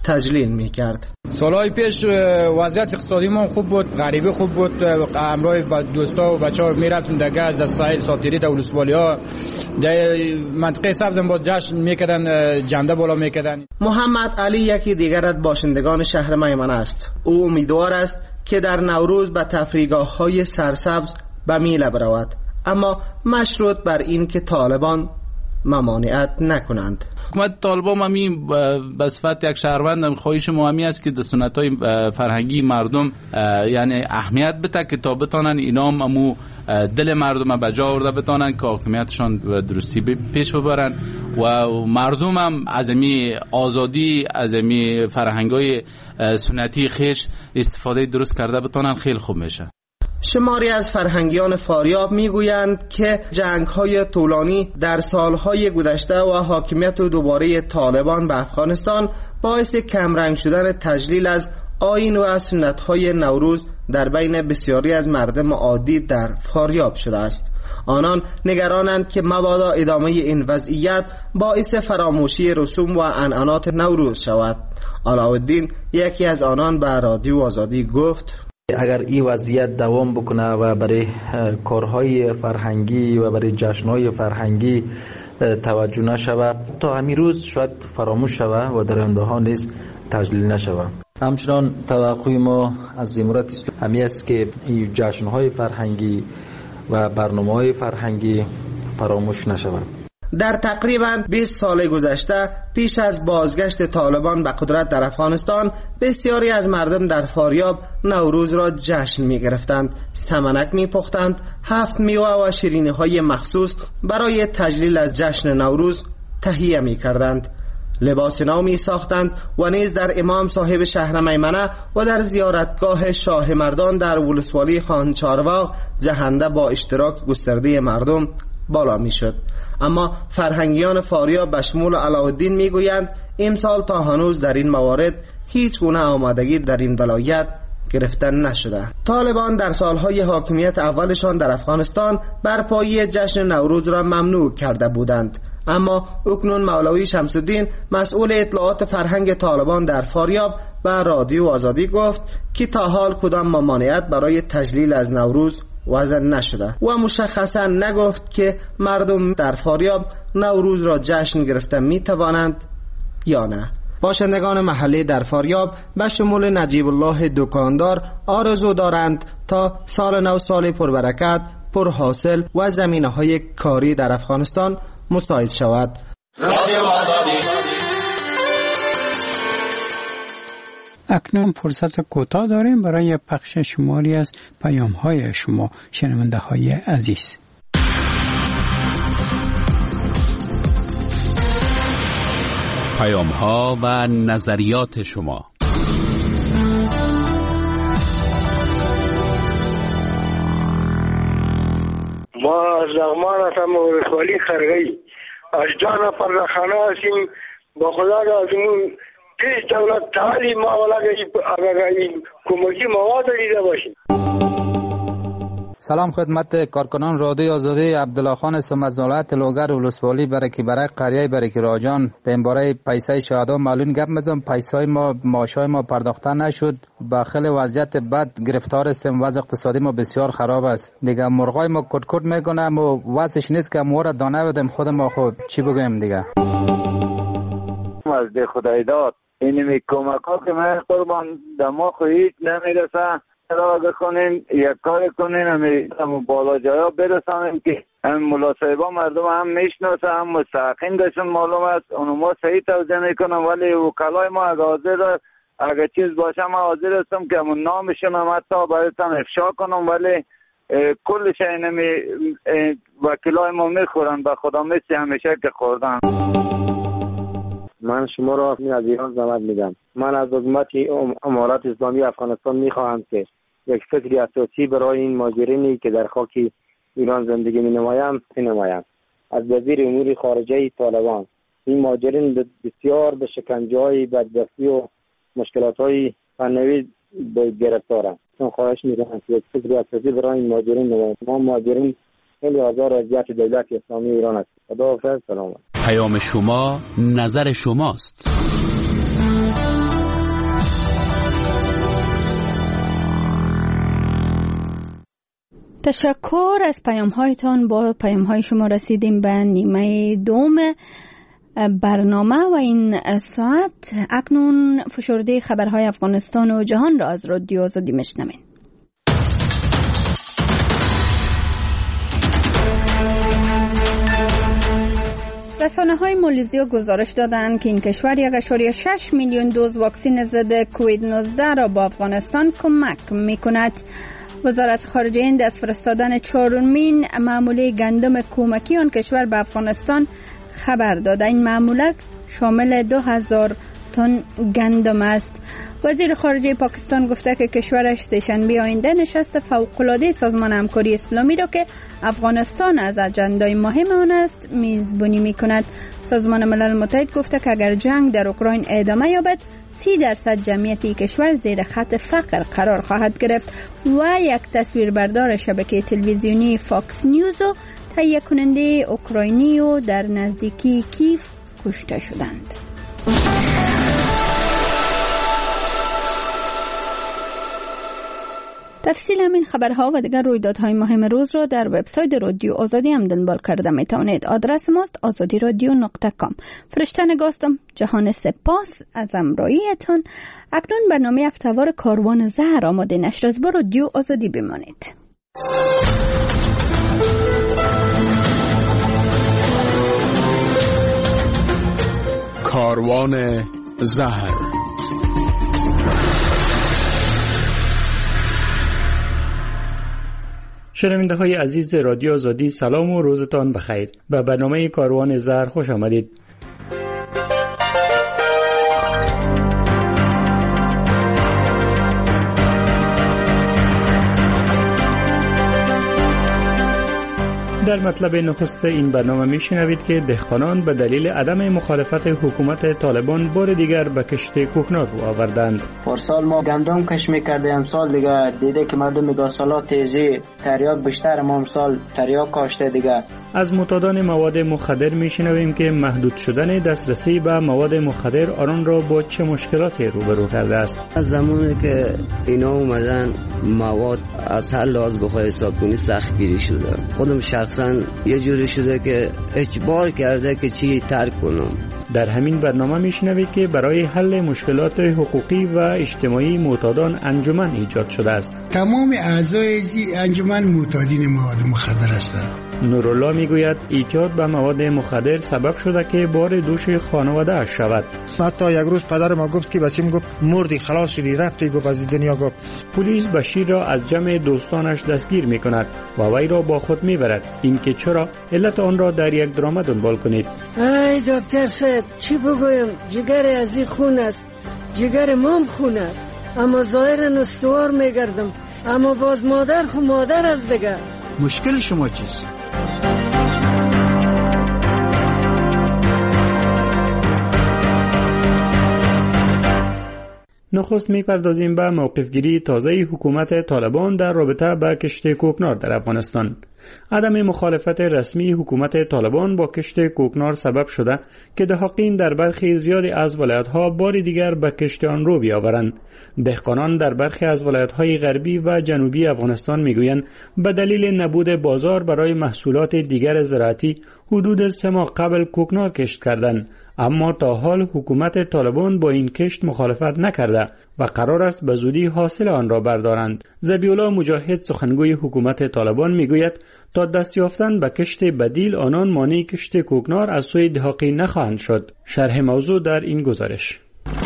تجلیل می کرد. سالهای پیش وضعیت اقتصادی ما خوب بود، غریبی خوب بود، همراه با دوستا و بچه‌ها میرفتیم در گاز، در ساحل ساتیری، در ولسوالی‌ها، در منطقه سبز با جشن میکردن، جنده بالا میکردن. محمد علی یکی دیگر از باشندگان شهر میمنه است. او امیدوار است که در نوروز به تفریحگاه‌های سرسبز به میله برود، اما مشروط بر این که طالبان ممانعت نکنند. حکومت طالبان همی به صفت یک شهروند خواهش ما همی است که در سنت‌های فرهنگی مردم یعنی اهمیت بده که تا بتانن اینا هم دل مردم به جا آورده بتانن که حاکمیتشان به درستی پیش ببرن و مردم هم از امی آزادی، از امی فرهنگ‌های سنتی خیش استفاده درست کرده بتانن، خیلی خوب میشه. شماری از فرهنگیان فاریاب میگویند که جنگ‌های طولانی در سالهای گذشته و حاکمیت دوباره طالبان به افغانستان باعث کمرنگ شدن تجلیل از آیین و سنت‌های نوروز در بین بسیاری از مردم عادی در فاریاب شده است. آنان نگرانند که مبادا ادامه این وضعیت باعث فراموشی رسوم و عنعنات نوروز شود. علاءالدین یکی از آنان به رادیو آزادی گفت: اگر این وضعیت دوام بکنه و برای کارهای فرهنگی و برای جشنهای فرهنگی توجه نشود، تا همین روز شاید فراموش شود و در آینده ها نیز تجلیل نشود. همچنان توقع ما از امارات اسلامی است که این جشنهای فرهنگی و برنامه‌های فرهنگی فراموش نشود. در تقریباً 20 سال گذشته پیش از بازگشت طالبان به قدرت در افغانستان، بسیاری از مردم در فاریاب نوروز را جشن می گرفتند، سمنک می پختند، 7 میوه و شیرینی های مخصوص برای تجلیل از جشن نوروز تهیه می کردند، لباس نو می ساختند و نیز در امام صاحب شهر میمنه و در زیارتگاه شاه مردان در ولسوالی خان چارباغ جهنده با اشتراک گسترده مردم بالا می شد. اما فرهنگیان فاریاب به شمول علاءالدین میگویند امسال تا هنوز در این موارد هیچ گونه آمادگی در این ولایت گرفته نشده. طالبان در سالهای حاکمیت اولشان در افغانستان برپایی جشن نوروز را ممنوع کرده بودند، اما اکنون مولوی شمس الدین مسئول اطلاعات فرهنگ طالبان در فاریاب به رادیو آزادی گفت که تا حال کدام ممانعت برای تجلیل از نوروز وضع نشده و مشخصا نگفت که مردم در فاریاب نوروز را جشن گرفته می توانند یا نه. باشندگان محلی در فاریاب به شمول نجیب الله دکاندار آرزو دارند تا سال نو سال پربرکت، پرحاصل و زمینه‌های کاری در افغانستان مساعد شود. اکنون فرصت کوتاه داریم برای پخش شماری از پیام‌های شما شنونده‌های عزیز. پیام‌ها و نظریات شما. ما از لغمان هستم، ولسوالی خرگی، از 10 نفر در خانه هستیم. با خدا لازمون هیچ دولت تعلیم ما اگر این کمکی مواد دیده باشیم. سلام خدمت کارکنان رادیو آزادی. عبدالله خان هستم از ولایت لوگر ولسوالی. برای قریه برای راجان درباره پیسه شهدا معلوم گپ می‌زنم. پیسای ما، معاشای ما پرداخته نشد، با خیلی وضعیت بد گرفتار هستیم. وضع اقتصادی ما بسیار خراب است. دیگه مرغای ما کٹ کٹ میکنه و وضعش نیست که ما را دانه بدیم. خود ما خود چی بگیم دیگه. از ده خدای داد اینمی کمک‌ها که من قربان دما خو هیچ نمیرسه. را بکنین یک کار کنین هم بالا جایا برسانیم که هم ملاصحبا مردم هم میشناسه، هم مستحقین داشتن معلوم است. اونو ما صحیح توضیح میکنم، ولی وکلای ما اگر چیز باشه ما حاضر هستم که همون نامشون هم حتی برایتان افشا کنم، ولی کلش اینمی وکلای ما میخورن به خدا مثل همیشه که خوردن. من شما را از ایران زحمت میدم. من از حکومت امارات اسلامی افغانستان میخواهم که یک فکری اساسی برای این مهاجرینی که در خاک ایران زندگی مینمایند بنمایند. از وزیر امور خارجه طالبان این مهاجرین بسیار به شکنجه‌های بدبختی و مشکلات‌های فنی گرفتارند. من خواهش می‌کنم که یک فکری اساسی برای این مهاجرین بنمایند. ما مهاجرین خیلی آزار اذیت دولت اسلامی ایران است. خداحافظ. سلام. پیام شما نظر شماست. تشکر از پیام هایتان. با پیام های شما رسیدیم به نیمه دوم برنامه و این ساعت. اکنون فشرده خبرهای افغانستان و جهان را از رادیو آزادی میشنوین. رسانه‌های مالزیا گزارش دادند که این کشور 1.6 میلیون دوز واکسن ضد کووید 19 را با افغانستان کمک می‌کند. وزارت خارجه هند از فرستادن 4مین معموله گندم کمکی آن کشور به افغانستان خبر داده. این معموله شامل 2000 تن گندم است. وزیر خارجه پاکستان گفته که کشورش سه‌شنبه آینده نشست فوق‌العاده سازمان همکاری اسلامی را که افغانستان از اجندای مهم آن است میزبانی می‌کند. سازمان ملل متحد گفته که اگر جنگ در اوکراین ادامه یابد 30% جمعیت کشور زیر خط فقر قرار خواهد گرفت. و یک تصویربردار شبکه تلویزیونی فاکس نیوز و تهیه کننده اوکراینی و در نزدیکی کیف کشته شدند. تفصیل همین خبرها و دیگر رویدادهای مهم روز را در وبسایت رادیو آزادی هم دنبال کرده میتوانید. آدرس ماست azadiradio.com. فرشته نگاستم. جهان سپاس از همراهیتان. اکنون برنامه هفته‌وار کاروان زهر آماده نشر است. با رادیو آزادی بمانید. کاروان زهر. شنونده های عزیز رادیو آزادی، سلام و روزتان بخیر. به برنامه کاروان زهر خوش آمدید. در مطلب نخست این برنامه میشنوید که دهقانان به دلیل عدم مخالفت حکومت طالبان بار دیگر به کشت کوکنار رو آوردند. پارسال ما گندم کش میکرده، امسال دیگه دیده که مردم میگه سالا تیزی تریاک بیشتر، ما امسال تریاک کاشته دیگه. از معتادان مواد مخدر میشنویم که محدود شدن دسترسی به مواد مخدر آنان را با چه مشکلاتی روبرو کرده است. از زمانی که اینا اومدن مواد از هر لحاظ بخوای حساب کنی سختگیری شده. خودم شخصا یه جوری شده که اجبار کرده که چی ترک کنم. در همین برنامه میشنوید که برای حل مشکلات حقوقی و اجتماعی معتادان انجمن ایجاد شده است. تمام اعضای انجمن معتادین مواد مخدر هستند. نورالله میگوید اعتیاد به مواد مخدر سبب شده که بار دوش خانواده اش شود. حتی یک روز پدر ما گفت که بچه‌م گفت مردی، خلاص شدی، رفتی، گفت از دنیا گفت. پلیس بشیر را از جمع دوستانش دستگیر میکند و وی را با خود میبرد. این که چرا؟ علت آن را در یک درام دنبال کنید. ای دکتر صاحب، چی بگویم؟ جگر از این خون است، جگر مام خون است، اما ظاهرا استوار میگردم، اما باز مادر خو مادر است دیگه. مشکل شما چیست؟ نخست میپردازیم به موقفگیری تازه حکومت طالبان در رابطه با کشت کوکنار در افغانستان. عدم مخالفت رسمی حکومت طالبان با کشت کوکنار سبب شده که دهقان در برخی زیادی از ولایت‌ها بار دیگر به کشت آن رو بیاورند. دهقانان در برخی از ولایت‌های غربی و جنوبی افغانستان میگویند به دلیل نبود بازار برای محصولات دیگر زراعتی حدود 3 ماه قبل کوکنار کشت کردند، اما تا حال حکومت طالبان با این کشت مخالفت نکرده و قرار است به زودی حاصل آن را بردارند. ذبیح‌الله مجاهد سخنگوی حکومت طالبان میگوید تا دست یافتن به کشت بدیل آنان مانع کشت کوکنار از سوی دهقان نخواهند شد. شرح موضوع در این گزارش.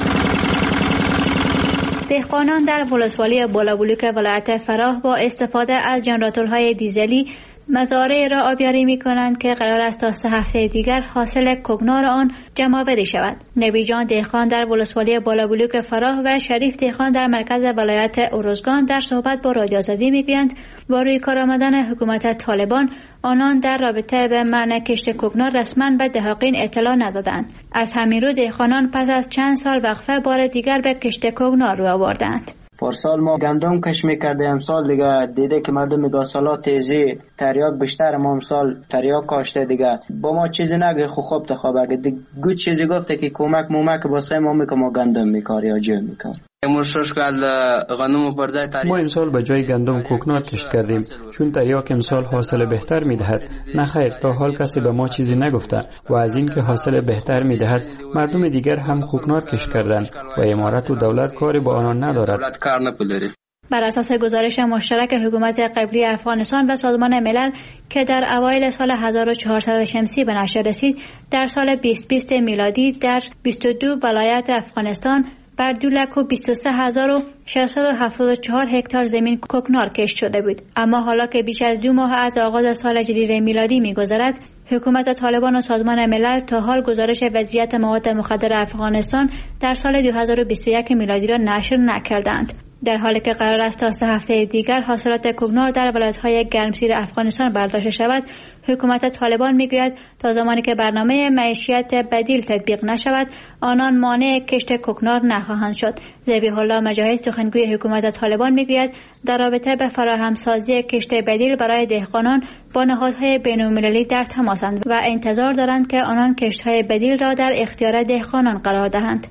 دهقانان در ولسوالی بالابلوک ولایت فراه با استفاده از ژنراتورهای دیزلی مزارع را آبیاری می کنند که قرار است تا 3 هفته دیگر حاصل کوکنار آن جمع‌آوری شود. نبی جان دهقان در ولسوالی بالابلوک فراه و شریف دهقان در مرکز ولایت ارزگان در صحبت با رادیو آزادی میگویند با روی کار آمدن حکومت طالبان آنان در رابطه به منع کشت کوکنار رسما به دهقان اطلاع ندادند. از همین رو دهقانان پس از چند سال وقفه بار دیگر به کشت کوکنار رو آوردند. پارسال ما گندم کش میکرده، امسال دیگه دیده که مردم میگه سالا تیزی تریاک بیشتر، ما امسال تریاک کاشته دیگه. با ما چیزی نگه خوب تخواب اگه گوت چیزی گفته که کمک مومک باسه ما میکنه، ما گندم میکار یا جو میکار. ما امسال به جای گندم کوکنار کشت کردیم چون تریاک امسال حاصل بهتر میدهد. نه خیر، تا حال کسی به ما چیزی نگفته و از این که حاصل بهتر میدهد مردم دیگر هم کوکنار کشت کردن و امارت و دولت کاری با آنان ندارد. بر اساس گزارش مشترک حکومت قبلی افغانستان و سازمان ملل که در اوایل سال 1400 شمسی به نشر رسید، در سال 2020 میلادی در 22 ولایت افغانستان بر 2,23,674 هکتار زمین کوکنار کشت شده بود. اما حالا که بیش از 2 ماه از آغاز سال جدید میلادی می‌گذرد، حکومت طالبان و سازمان ملل تا حال گزارش وضعیت مواد مخدر افغانستان در سال 2021 میلادی را نشر نکردند. در حالی که قرار است تا 3 هفته دیگر حاصلات کوکنار در ولایت‌های گرمسیر افغانستان برداشته شود، حکومت طالبان میگوید تا زمانی که برنامه معیشت بدیل تطبیق نشود، آنان مانع کشت کوکنار نخواهند شد. ذبیح الله مجاهد سخنگوی حکومت طالبان میگوید در رابطه به فراهمسازی کشت بدیل برای دهقانان با نهادهای بین‌المللی در تماسند و انتظار دارند که آنان کشت‌های بدیل را در اختیار دهقانان قرار دهند.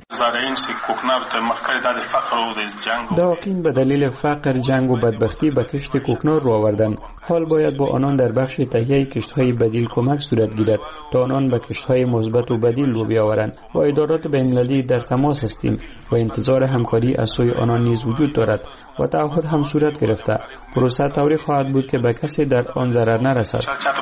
داقین به دلیل فقر، جنگ و بدبختی به کشت کوکنار رو آوردن. حال باید با آنان در بخش تهیه کشت‌های بدیل کمک صورت گیرد تا آنان به کشت‌های مثبت و بدیل رو بیاورند. با ادارات بین‌المللی در تماس هستیم و انتظار همکاری از سوی آنان نیز وجود دارد و تعهد هم صورت گرفته. پروسه طوری خواهد بود که به کسی در آن ضرر نرسد.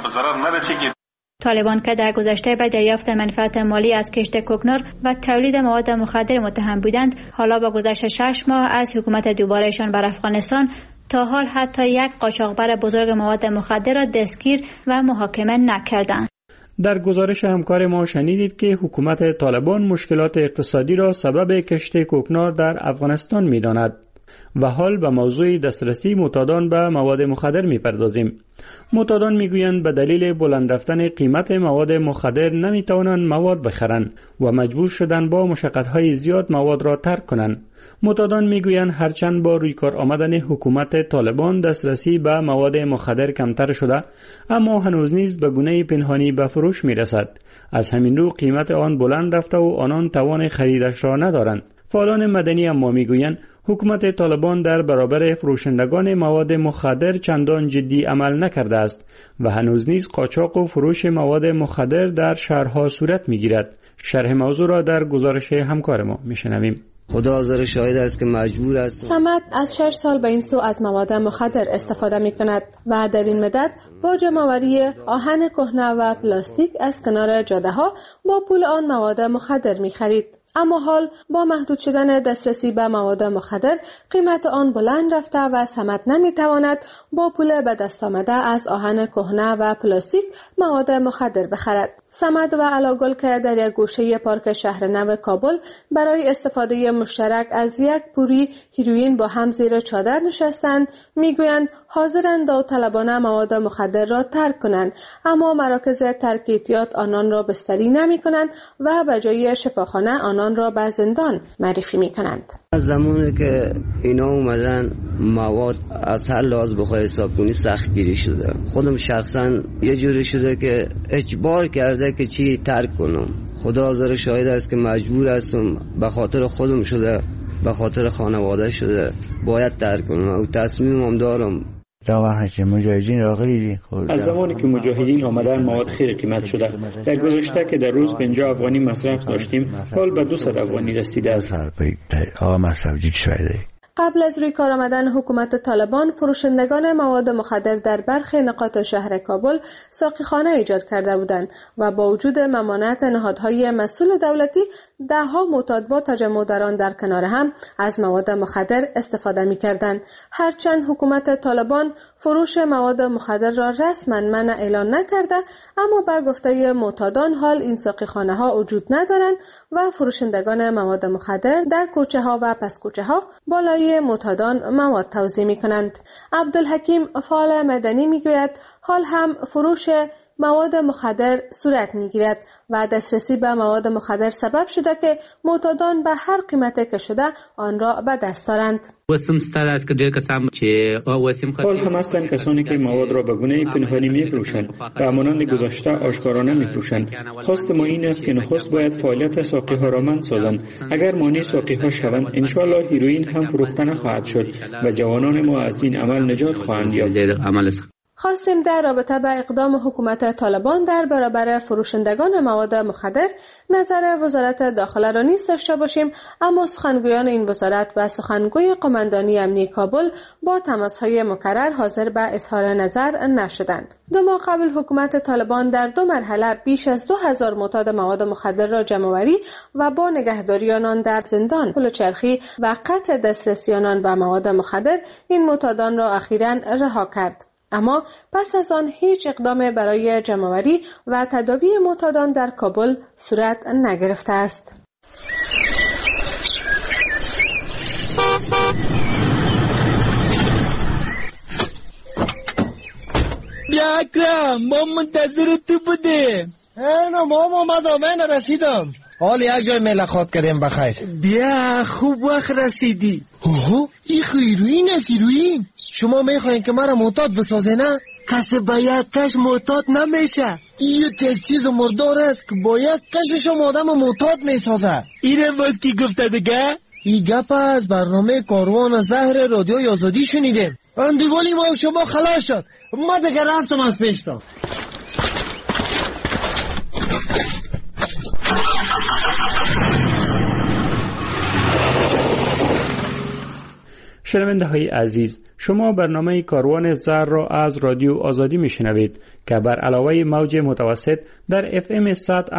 طالبان که در گذشته به دریافت منفعت مالی از کشت کوکنار و تولید مواد مخدر متهم بودند، حالا با گذشت 6 ماه از حکومت دوبارهشان بر افغانستان تا حال حتی یک قاچاقبر بزرگ مواد مخدر را دستگیر و محاکمه نکردند. در گزارش همکار ما شنیدید که حکومت طالبان مشکلات اقتصادی را سبب کشت کوکنار در افغانستان می‌داند و حال به موضوع دسترسی معتادان به مواد مخدر می‌پردازیم. معتادان میگویند به دلیل بلند رفتن قیمت مواد مخدر نمی‌توانند مواد بخرند و مجبور شدن با مشقت‌های زیاد مواد را ترک کنند. معتادان میگویند هرچند با روی کار آمدن حکومت طالبان دسترسی به مواد مخدر کمتر شده، اما هنوز نیز به گونه پنهانی به فروش میرسد. از همین رو قیمت آن بلند رفته و آنان توان خریدش را ندارند. فعالان مدنی اما میگویند حکومت طالبان در برابر فروشندگان مواد مخدر چندان جدی عمل نکرده است و هنوز نیز قاچاق و فروش مواد مخدر در شهرها صورت میگیرد. شرح موضوع را در گزارش همکار ما میشنویم. خدا حاضر شاهد است که مجبور است. صمد از 6 سال به این سو از مواد مخدر استفاده می کند و در این مدت با جمع‌آوری آهن کهنه و پلاستیک از کنار جاده ها با پول آن مواد مخدر می خرید. اما حال با محدود شدن دسترسی به مواد مخدر قیمت آن بلند رفته و صمد نمیتواند با پول به دست آمده از آهن کهنه و پلاستیک مواد مخدر بخرد. صمد و علاگل که در یک گوشه پارک شهر نو کابل برای استفاده مشترک از یک پوری هیروئین با هم زیر چادر نشستند، میگویند حاضرند داوطلبانه مواد مخدر را ترک کنند، اما مراکز ترک احتیاط آنان را بستری نمی کنند و به جای شفاخانه آنان را به زندان معرفی می کنند. از زمانی که اینا اومدن مواد از هر لحاظ بخوای حساب کنی سختگیری شده. خودم شخصا یه جوری شده که اجبار کرده که چی ترک کنم. خدا حاضر شاهد است که مجبور هستم، به خاطر خودم شده، به خاطر خانواده شده، باید ترک کنم و تصمیمم دارم. از زمانی که مجاهدین آمدن مواد خیلی قیمت شده. در گذشته که در روز 50 افغانی مصرف داشتیم، حال به 200 افغانی رسیده است. قبل از روی کار آمدن حکومت طالبان، فروشندگان مواد مخدر در برخی نقاط شهر کابل ساقیخانه ایجاد کرده بودند و با وجود ممانعت نهادهای مسئول دولتی، دهها معتاد با تجمع در آن در کنار هم از مواد مخدر استفاده می‌کردند. هرچند حکومت طالبان فروش مواد مخدر را رسما منع اعلان نکرده، اما بر گفته معتادان حال این ساقیخانه‌ها وجود ندارند و فروشندگان مواد مخدر در کوچه‌ها و پس کوچه‌ها بالای معتادان مواد توزیع می‌کنند. عبدالحکیم فعال مدنی می‌گوید حال هم فروش مواد مخدر صورت میگیرد و دسترسی به مواد مخدر سبب شده که معتادان به هر قیمتی که شده آن را به دست دارند. حال هم هستند کسانی که مواد را به گونه پنهانی می‌فروشند و مانند گذشته آشکارانه می‌فروشند. خواست ما این است که نخست باید فعالیت ساقی‌ها را منع سازند. اگر مانع ساقی‌ها شوند انشاءالله هیروئین هم فروخته نخواهد شد و جوانان ما از این عمل نجات خواهند یافت. خواستیم در رابطه با اقدام حکومت طالبان در برابر فروشندگان مواد مخدر نظر وزارت داخله را نیز داشته باشیم، اما سخنگویان این وزارت و سخنگوی قماندانی امنیتی کابل با تماس‌های مکرر حاضر به اظهار نظر نشدند. 2 ماه قبل حکومت طالبان در 2 مرحله بیش از 2000 معتاد مواد مخدر را جمع‌آوری و با نگهداری آنان در زندان، پلوچرخی و قطع دسترسی آنان به مواد مخدر این معتادان را اخیراً رها کرد. اما پس از آن هیچ اقدام برای جمع‌آوری و تداوی معتادان در کابل صورت نگرفته است. بیا اکرم، ما منتظر تو بودیم. نه مام آمدم، من رسیدم. حال یک جای ملاقات کردیم بخیر. بیا خوب وقت رسیدی. اوه این هیروئین است، هیروئین. شما میخواین که مرا معتاد بسازه نه؟ کسی با یک کش معتاد نمیشه. این یک چیز مردار است که با یک کشش آدم معتاد میسازه. اینه باز کی گفته دیگه؟ این گپ از برنامه کاروان زهر رادیوی آزادی شنیدیم. اندیوالی ما شما خلاص شد. ما دیگه رفتم از پیشتا. شنونده های عزیز، شما برنامه کاروان زهر را از رادیو آزادی میشنوید که بر علاوه موج متوسط در FM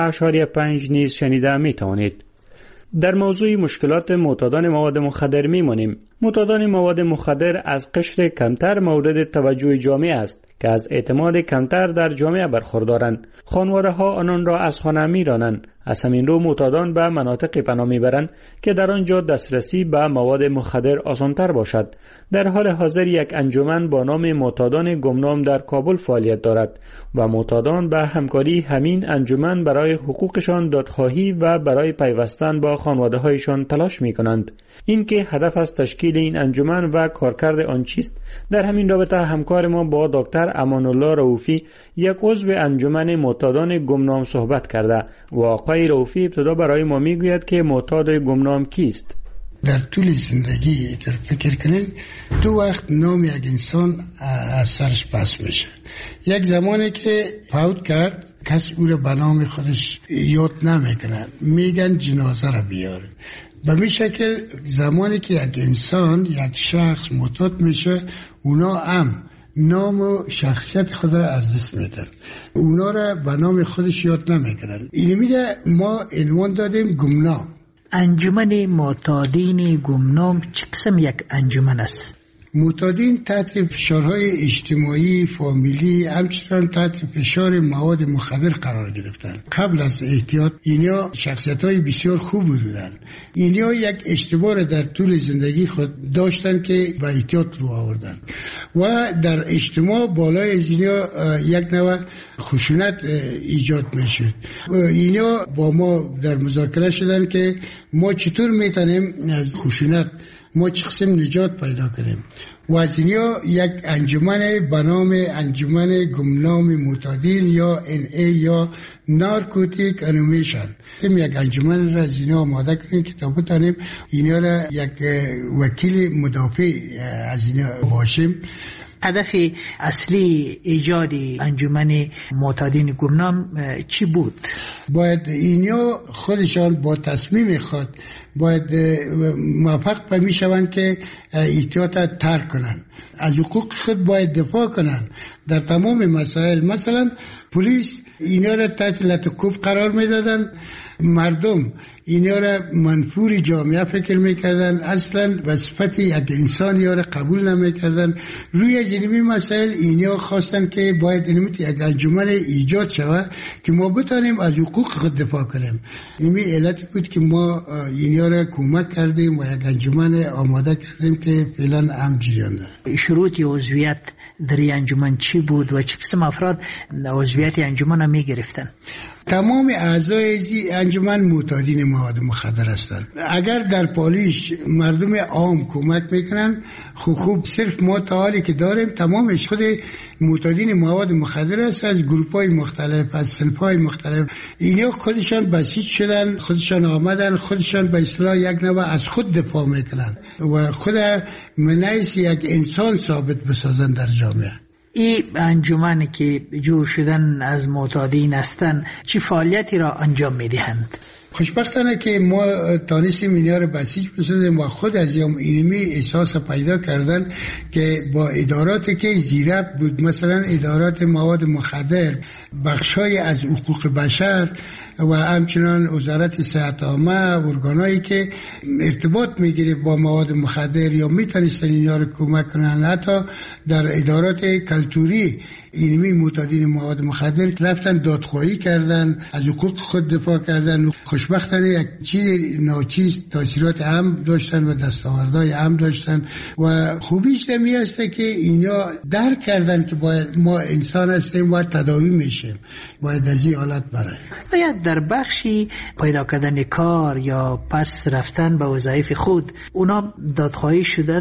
100.5 نیز شنیده می توانید. در موضوع مشکلات معتادان مواد مخدر میمانیم. معتادان مواد مخدر از قشر کمتر مورد توجه جامعه است که از اعتماد کمتر در جامعه برخوردارند. خانواده ها آنان را از خانه میرانند. از همین رو معتادان به مناطق پناه میبرند که در آنجا دسترسی به مواد مخدر آسانتر باشد. در حال حاضر یک انجمن با نام معتادان گمنام در کابل فعالیت دارد و معتادان به همکاری همین انجمن برای حقوقشان دادخواهی و برای پیوستن با خانواده هایشان تلاش می کنند. این که هدف از تشکیل این انجمن و کارکرد آن چیست؟ در همین رابطه همکار ما با دکتر امان الله رؤوفی، یک عضو انجمن معتادان گمنام صحبت کرده و آقای رؤوفی ابتدا برای ما میگوید که معتاد گمنام کیست. در طول زندگی فکر کنین 2 وقت نام یک انسان از سرش پس میشه. یک زمانی که فوت کرد کس او را به نام خودش یاد نمیکنن، میگن جنازه را بیارن. به می شکل زمانی که یک انسان، یک شخص معتاد میشه، اونا هم نام و شخصیت خود را از دست میدن، اونا را به نام خودش یاد نمیکنن. این میگه ما عنوان دادیم گمنام. انجمن معتادین گمنام چه قسم یک انجمن است؟ معتادین تحت فشارهای اجتماعی، فامیلی، همچنان تحت فشار مواد مخدر قرار گرفتن. قبل از احتیاط اینا شخصیت‌های بسیار خوب بودن. اینا یک اشتباه در طول زندگی خود داشتن که به احتیاط رو آوردن و در اجتماع بالای از اینا یک نوع خشونت ایجاد میشد. اینا با ما در مذاکره شدن که ما چطور میتونیم از خشونت ما چه قسم نجات پیدا کنیم و از اینیا یک انجمن به نام انجمن گمنام معتادین یا NA یا نارکوتیک انومیشن یک انجمن را از اینا آماده کنیم که تا بتانیم اینا را یک وکیل مدافع از اینا باشیم. هدف اصلی ایجاد انجمن معتادین گمنام چی بود؟ باید اینا خودشان با تصمیم خود باید موفق به میشوند که احتیاط ترک کنند، از حقوق خود باید دفاع کنند در تمام مسائل. مثلا پلیس اینا را تحت لطکوب قرار میدادن مردم اینا را منفور جامعه فکر میکردن، اصلا به صفت یک انسان یا را قبول نمیکردن. روی جنبی مسائل اینا خواستن که باید یک انجمن ایجاد شود که ما بتانیم از حقوق خود دفاع کنیم. این علت بود که ما اینا را کمک کردیم و یک انجمن آماده کردیم که فعلا هم جریان داره. شروط عضویت در این انجمن چی بود و چه قسم افراد عضویت انجمن را می گرفتن؟ تمام اعضای انجمن معتادین مواد مخدر هستند. اگر در پالیش مردم عام کمک میکنن خوب صرف ما تا حالی که داریم تمامش خود معتادین مواد مخدر است، از گروپ‌های مختلف، از صنف‌های مختلف. اینا خودشان بسیج شدن، خودشان آمدن، خودشان به اصطلاح یک نوع از خود دفاع میکنن و خود منعیس یک انسان ثابت بسازن در جامعه. این انجمنی که جور شدن از معتادین هستند چه فعالیتی را انجام میدهند؟ خوشبختانه که ما تانستیم اینا رو بسیج بسازیم و خود از اینمی احساس پیدا کردن که با اداراتی که زیرک بود، مثلا ادارات مواد مخدر، بخشای از حقوق بشر و همچنان وزارت صحت عامه، ارگانایی که ارتباط میگیره با مواد مخدر یا میتونستن اینا رو کمک کنن، حتی در ادارات کلتوری اینمی معتادین مواد مخدر رفتن دادخواهی کردن، از حقوق خود دفاع کردن. خوشبختانه یک چیز ناچیز تاثیرات هم داشتن و دستاوردهای هم داشتن و خوبیش نمی هسته که اینا درک کردن که باید ما انسان هستیم و تداوی میشیم، باید از این حالت براییم. باید در بخشی پیدا کردن کار یا پس رفتن به وظایف خود اونا دادخواهی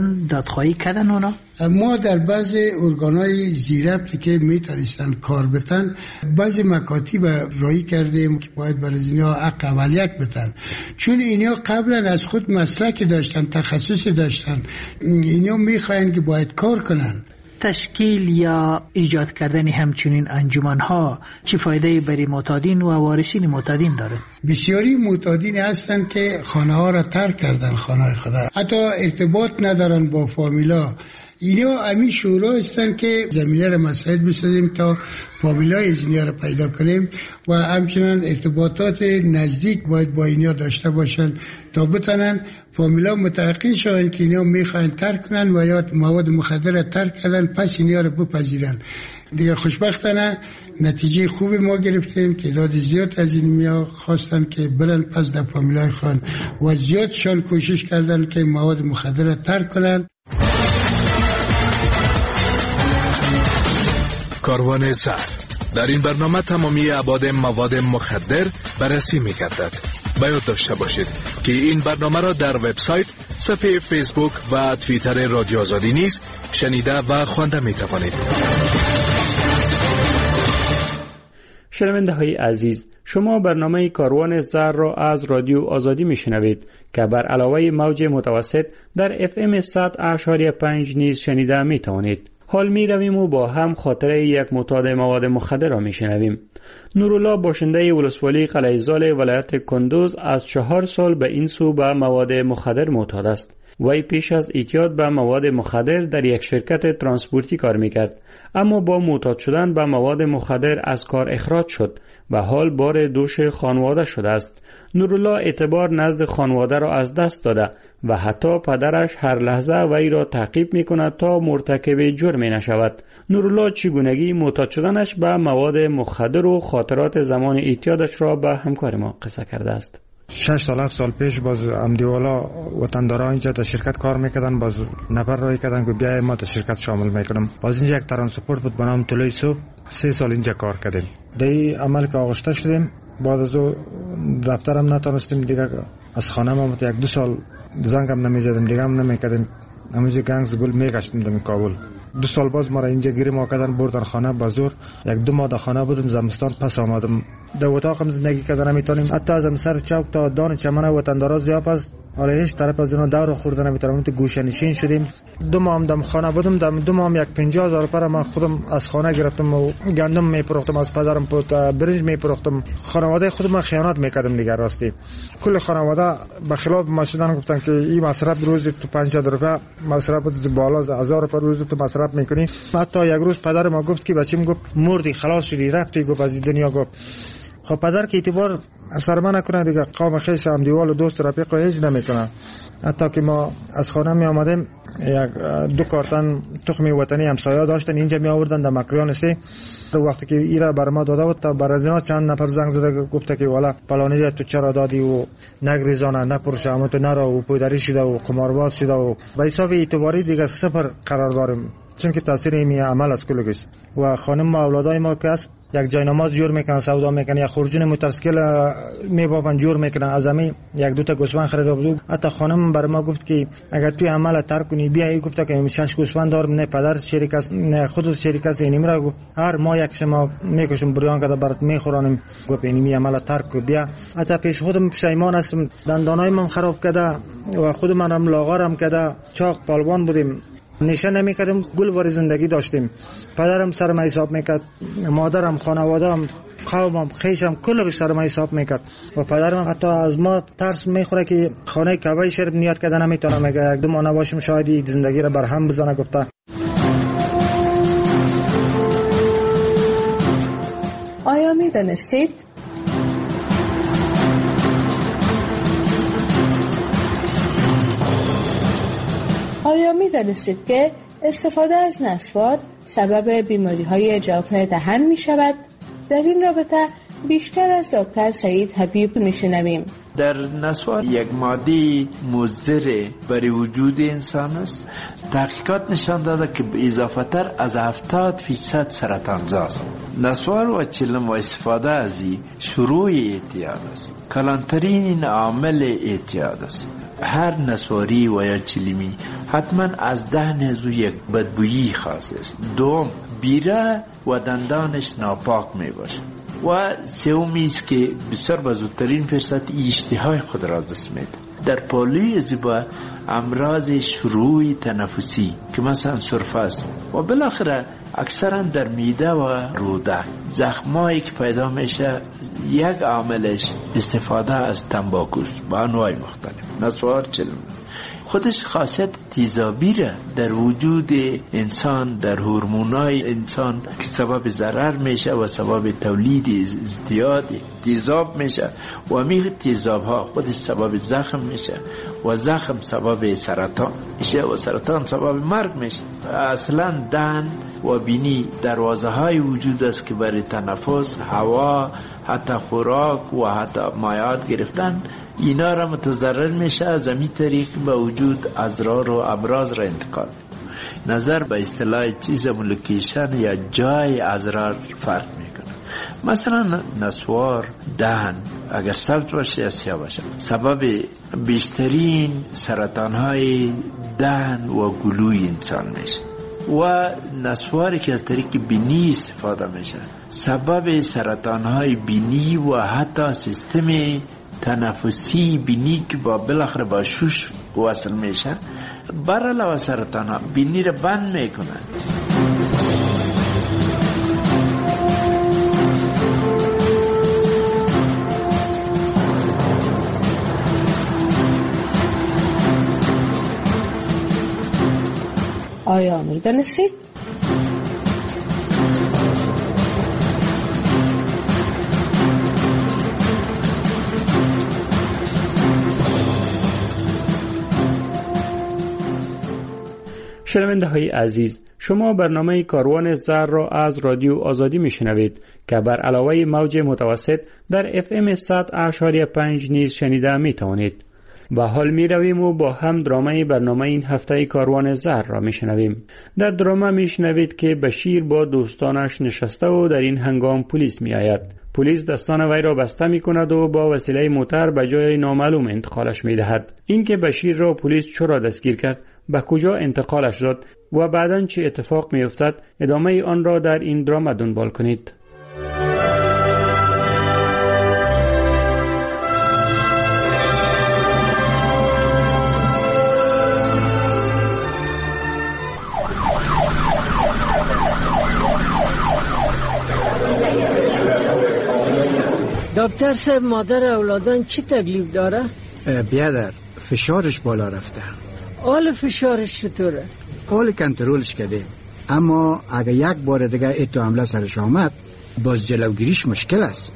کردن اونا؟ ما در بعض ارگانهای زیربطی که میتونستن کار بتن بعض مکاتب رایی کردیم که باید برای اینا حق اولیت بتن، چون اینا قبلا از خود مسلک داشتن، تخصص داشتن، اینا میخواین که باید کار کنن. تشکیل یا ایجاد کردن همچنین انجمن‌ها چه فایده برای معتادین و وارثین معتادین داره؟ بسیاری معتادین هستن که خانه ها را ترک کردن، خانه خدا، حتی ارتباط ندارن با فامیلا. اینا امی شورا هستن که زمینه را مساعد بسازیم تا فامیلای از اینا را پیدا کنیم و همچنان ارتباطات نزدیک باید با اینا داشته باشن تا بتونن فامیلا متوقع شوند که اینا میخواین ترک کنن و یا مواد مخدر را ترک کردن پس اینا را بپذیرن. دیگه خوشبختانه نتیجه خوبی ما گرفتیم، تعداد زیاد از این میا خواستن که برن پس در فامیلای خان و زیادشان کوشش کردن که مواد مخدر را ترک کنن. کاروان زهر در این برنامه تمامی ابعاد مواد مخدر بررسی می‌گردد. باید داشته باشید که این برنامه را در وبسایت، صفحه فیسبوک و توییتر رادیو آزادی نیز شنیده و خوانده می‌توانید. شنونده های عزیز، شما برنامه کاروان زهر را از رادیو آزادی میشنوید که بر علاوه موج متوسط در FM 100.5 نیز شنیده میتوانید. حال می رویم و با هم خاطره یک معتاد مواد مخدر را می شنویم. نورالله باشنده ولسوالی قلعه زال ولایت کندوز از 4 سال به این سو به مواد مخدر معتاد است. وی پیش از اعتیاد به مواد مخدر در یک شرکت ترانسپورتی کار می کرد، اما با معتاد شدن به مواد مخدر از کار اخراج شد و حال بار دوش خانواده شده است. نورالله اعتبار نزد خانواده را از دست داده و حتی پدرش هر لحظه وی را تعقیب می کند تا مرتکب جرمی نشود. نورالله چگونگی معتاد شدنش به مواد مخدر و خاطرات زمان اعتیادش را به همکار ما قصه کرده است. 6 سال پیش باز امدیوالا وطندارا اینجا در شرکت کار میکردن، باز نفر رای کردن که بیای ما در شرکت شامل میکنم. باز اینجا یک ترانسپورت بود به نام طلوع صبح، 3 سال اینجا کار کردیم. دی عمل که آغشته شدیم، بعد از او دفترم نتونستیم دیگه، از خانه ما 1-2 سال زنگم نمیزدیم، دیگه هم نمیکردیم، همینجا گنگز گل میگشتیم در کابل. 2 سال باز ما را اینجا گیری ما کردن، بردن خانه بازور. 1-2 ماه در خانه بودم، زمستان پس آمدم. در اتاقم زندگی کردن نمیتونیم، حتی از سر چوک تا دان چمن وطندارا زیاد است، حالا هیچ طرف از اونها دور خوردن نمیتونم. تو گوشه نشین شدیم. 2 ماه هم در خانه بودم، در 2 ماه یک 50,000 پر من خودم از خانه گرفتم و گندم میپروختم، از پدرم برنج میپروختم. خانواده خودم خیانت میکردم دیگه. راستی کل خانواده به خلاف ما شدن، گفتن که این مصرف روزی تو 50 روپیه مصرف بالا 1000 روپیه روزی تو مصرف میکنی. حتی یک روز پدر ما گفت که بچه‌م گفت مردی خلاص شدی رفتی، گفت از دنیا، گفت خب پدر که اعتبار سرما نکنه دیگه، قوم خیش هم دیوال و دوست رفیق رو هیچ نمیکنه. حتی که ما از خانه می آمدیم یک 2 کارتن تخم وطنی همسایه داشتن، اینجا می آوردن در مکریان سی. وقتی که ایرا بر ما داده بود تا بر از اینا چند نفر زنگ زده گفته که والا فلانی جا تو چرا دادی و نگریزانه نپرشه، اما تو نرا و پودری شده و قمارباز شده و به حساب اعتباری دیگه 0 قرار داریم، چون که تاثیر این عمل از کلگیست. و خانم ما اولادای ما که است یک جای نماز جور میکنن، سودا میکنن، یا خورجون موتورسیکل میبافن جور میکنن. از همین 1-2 تا گوسفند خریده بود. حتی خانم بر ما گفت که اگر توی عمل ترک کنی بیا. ای گفت که 6 گوسفند دارم، نه پدر شریک است نه خودت شریک است. اینی میرا گفت هر ماه یک شما میکشم بریان کرده برات میخورانم. گفت اینی عمل ترک کو بیا. حتی پیش خودم پشیمان هستم، دندانایم خراب کرده و خودم هم لاغرم کرده، چاق پالوان بودیم، نشان نمیکردم، گل بار زندگی داشتیم. پدرم سرم حساب میکرد، مادرم، خانواده‌ام، قومم، خیشم کل سرم حساب میکرد. و پدرم حتی از ما ترس میخوره که خانه کعبه شریف نیت کردن نمیتونه، میگه 1-2 ماه نباشیم شاید زندگی را برهم بزنه. گفته آیا میدانستید که استفاده از نسوار سبب بیماری‌های جوف دهن می‌شود؟ در این رابطه بیشتر از دکتر سعید حبیب می‌شنویم. در نسوار یک ماده مضر برای وجود انسان است. تحقیقات نشان داده که اضافه تر از 70% سرطانزاست. نسوار و چلم و استفاده از شروع اعتیاد است. کلانترین عامل اعتیاد است. هر نسواری و یا چلیمی حتما از دهن از یک بدبویی خاص است. دوم، بیره و دندانش ناپاک می باشد. و سومی است که بسیار به زودترین فرصت اشتهای خود را دست میده. در پالوی زیبا امراض شروع تنفسی که مثلا سرفه است و بالاخره اکثرا در میده و روده زخمایی که پیدا میشه، یک عاملش استفاده از تنباکوست با انواع مختلف. نسوار چلم خودش خاصیت تیزابی را در وجود انسان، در هورمونای انسان که سبب ضرر میشه و سبب تولید زیاد تیزاب میشه و همین تیزاب ها خودش سبب زخم میشه و زخم سبب سرطان میشه و سرطان سبب مرگ میشه. اصلا دهن و بینی دروازه های وجود است که برای تنفس، هوا، حتی خوراک و حتی مایعات گرفتن اینا را متضرر میشه. از همین طریق به وجود اضرار و امراض را انتقال. نظر به اصطلاح چیز لوکیشن یا جای اضرار فرق میکنه. مثلا نسوار دهن اگر سبز باشه یا سیاه باشه سبب بیشترین سرطان های دهن و گلوی انسان میشه. و نسواری که از طریق بینی استفاده میشه سبب سرطان های بینی و حتی سیستم تنفسی بینی که با بالاخره با شوش وصل میشه بر علاوه سرطان ها بینی را بند میکنه. آیا میدانستید؟ شنونده های عزیز، شما برنامه کاروان زر را از رادیو آزادی میشنوید که بر علاوه موج متوسط در FM 100.5 نیز شنیده می توانید. و حال می رویم و با هم درامه برنامه این هفته کاروان زر را می شنویم. در درامه می شنوید که بشیر با دوستانش نشسته و در این هنگام پلیس می آید. پلیس دستان وی را بسته می کند و با وسیله موتر به جای نامعلوم انتقالش می دهد. این که بشیر را پلیس چرا دستگیر کرد، به کجا انتقالش داد و بعداً چه اتفاق می افتد، ادامه آن را در این درامه دنبال کنید. دکتر صاحب، مادر اولادان چی تکلیف داره؟ بیادر فشارش بالا رفته. حال فشارش چطوره؟ حال کنترلش کرده، اما اگه یک بار دیگه اتو حمله سرش آمد باز جلوگیریش مشکل است.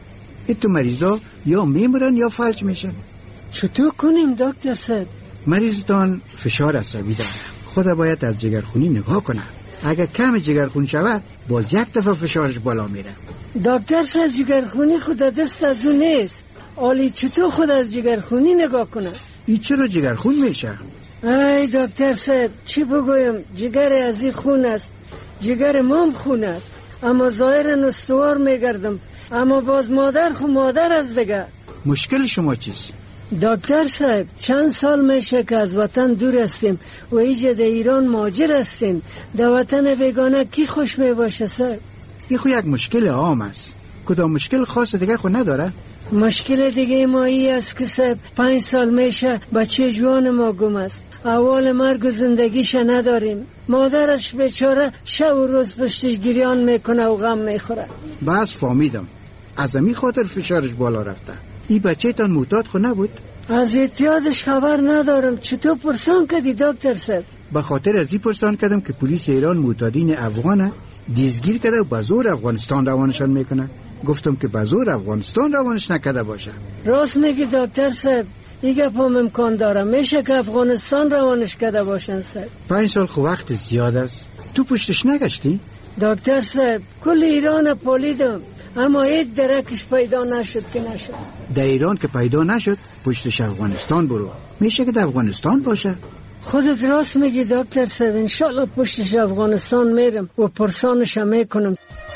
تو مریضا یا میمرن یا فلج میشن. چطور کنیم دکتر صاحب؟ مریضتان فشار عصبی داره، خدا باید از جگرخونی نگاه کنه. اگر کم جگرخون شود باز یک دفعه فشارش بالا میره. دکتر صاحب جگرخونی خود دست از اون نیست. آلی چطور خود از جگرخونی نگاه کنه؟ این چرا جگرخون میشه؟ ای دکتر صاحب چی بگویم، جگر از این خون است، جگر مام خون است، اما ظاهرا استوار میگردم، اما باز مادر خو مادر است دیگه. مشکل شما چیست؟ دکتر صاحب چند سال میشه که از وطن دور هستیم و ایجا در ایران مهاجر هستیم. در وطن بیگانه کی خوش میباشه صاحب؟ این خو یک مشکل عام است. کدام مشکل خاص دیگه خو نداره؟ مشکل دیگه ما ای است که صاحب 5 سال میشه بچه جوان ما گم است. اول مرگ و زندگیش نداریم. مادرش بیچاره شب و روز پشتش گریان میکنه و غم میخوره. بس فهمیدم، از امی خاطر فشارش بالا رفته. این بچه تان معتاد خو نبود؟ از اعتیادش خبر ندارم. چطور پرسان کردی دکتر صاحب؟ به خاطر از این پرسان کردم که پلیس ایران معتادین افغانه دیزگیر کرده و به زور افغانستان روانشان میکنه. گفتم که به زور افغانستان روانش نکرده باشه. راست میگی دکتر صاحب، دیگه پام امکان داره میشه که افغانستان روانش کرده باشن صاحب. 5 سال خو وقت زیاد است. تو پشتش نگشتی؟ دکتر صاحب کل ایران پالیدم اما هیچ درکش پیدا نشد که نشد. در ایران که پیدا نشد پشتش افغانستان برو، میشه که در افغانستان باشه. خودت راست میگی دکتر صاحب، انشالله پشتش افغانستان میرم و پرسانش هم میکنم.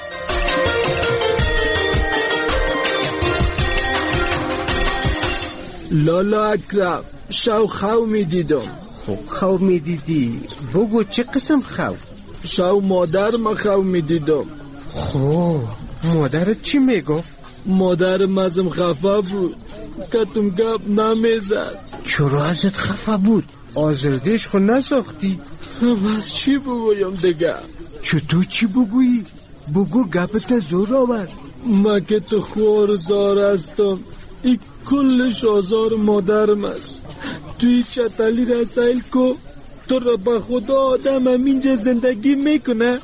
لالا اکرم شو خو میدیدم. خب خو میدیدی، بگو چه قسم خو؟ شو مادر ما خو میدیدم. خب مادرت چی میگفت؟ مادرم ازم خفه بود، کتم گپ نمیزد. چرا ازت خفه بود؟ آزردش خو نساختی؟ بس چی بگویم دیگه؟ چطور چی بگویی؟ بگو گپت زور آور. ما که تو خوارزار هستم، این کلش آزار مادرم است. توی چطلی رسایل کو تو را به خدا آدم همینجا زندگی میکنه؟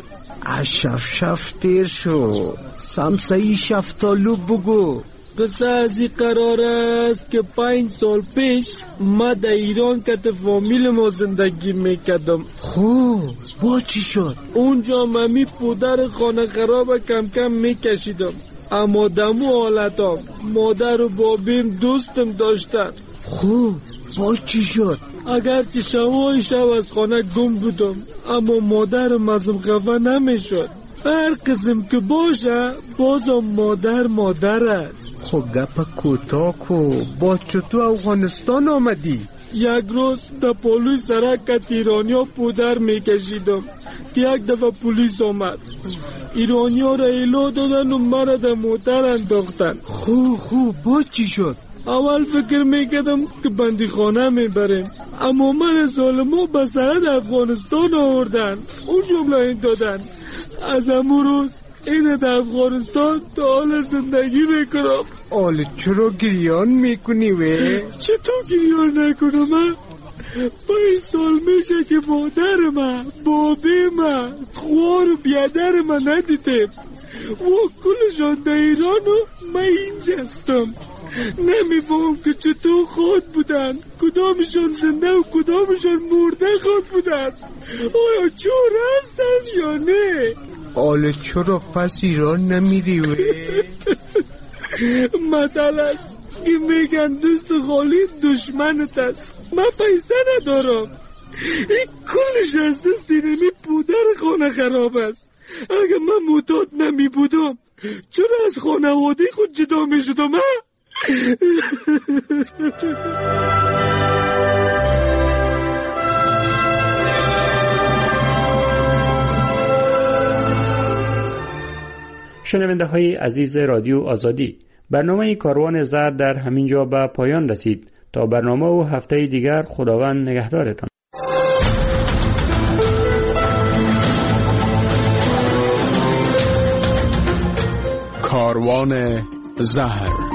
شف تیر شو، سمسایی شفتالو بگو. قصه از این قرار است که 5 سال پیش ما در ایران که فامیل ما زندگی میکردم. خوب با چی شد؟ اونجا ممی پودر خانه خراب کم کم میکشیدم، اما دمو حالتام مادر و بابیم دوستم داشتن. خوب با چی شد؟ اگرچه شبای شب از خانه گم بودم اما مادرم ازم خفه نمیشد. هر قسم که باشه بازم مادر است. خب گپ کوتاه کو، با چطور افغانستان آمدی؟ یک روز در پلوی سرک ایرانیا پودر میکشیدم که یک دفعه پلیس آمد. ایرانیا را ایلو دادن و مرا در موتر انداختن. خوب با چی شد؟ اول فکر میکردم که بندی خانه میبریم، اما من ظالمو به سرحد افغانستان آوردن، اون جمله این دادن. از امون روز این در افغانستان تا حال زندگی میکنم. حالا چرا گریان میکنی وی؟ چطور گریان نکنم؟ 5 سال میشه که مادر من، بابی من، خوار و بیادر من ندیدم و کلشان در ایران و من اینجا هستم. نمیفهم که چطور خود بودن، کدامشان زنده و کدامشان مرده خود بودن. آیا چور هستن یا نه؟ حالا چرا پس ایران نمیری وی؟ مطل است که میگن دوست خالی دشمنت است. من پیسه ندارم، این کلش از دست اینمی پودر خانه خراب است. اگر من معتاد نمی بودم چرا از خانواده خود جدا می شدم؟ شنونده های عزیز رادیو آزادی، برنامه کاروان زرد در همینجا به پایان رسید. تا برنامه و هفته دیگر خداوند نگهدارتان. کاروان زهر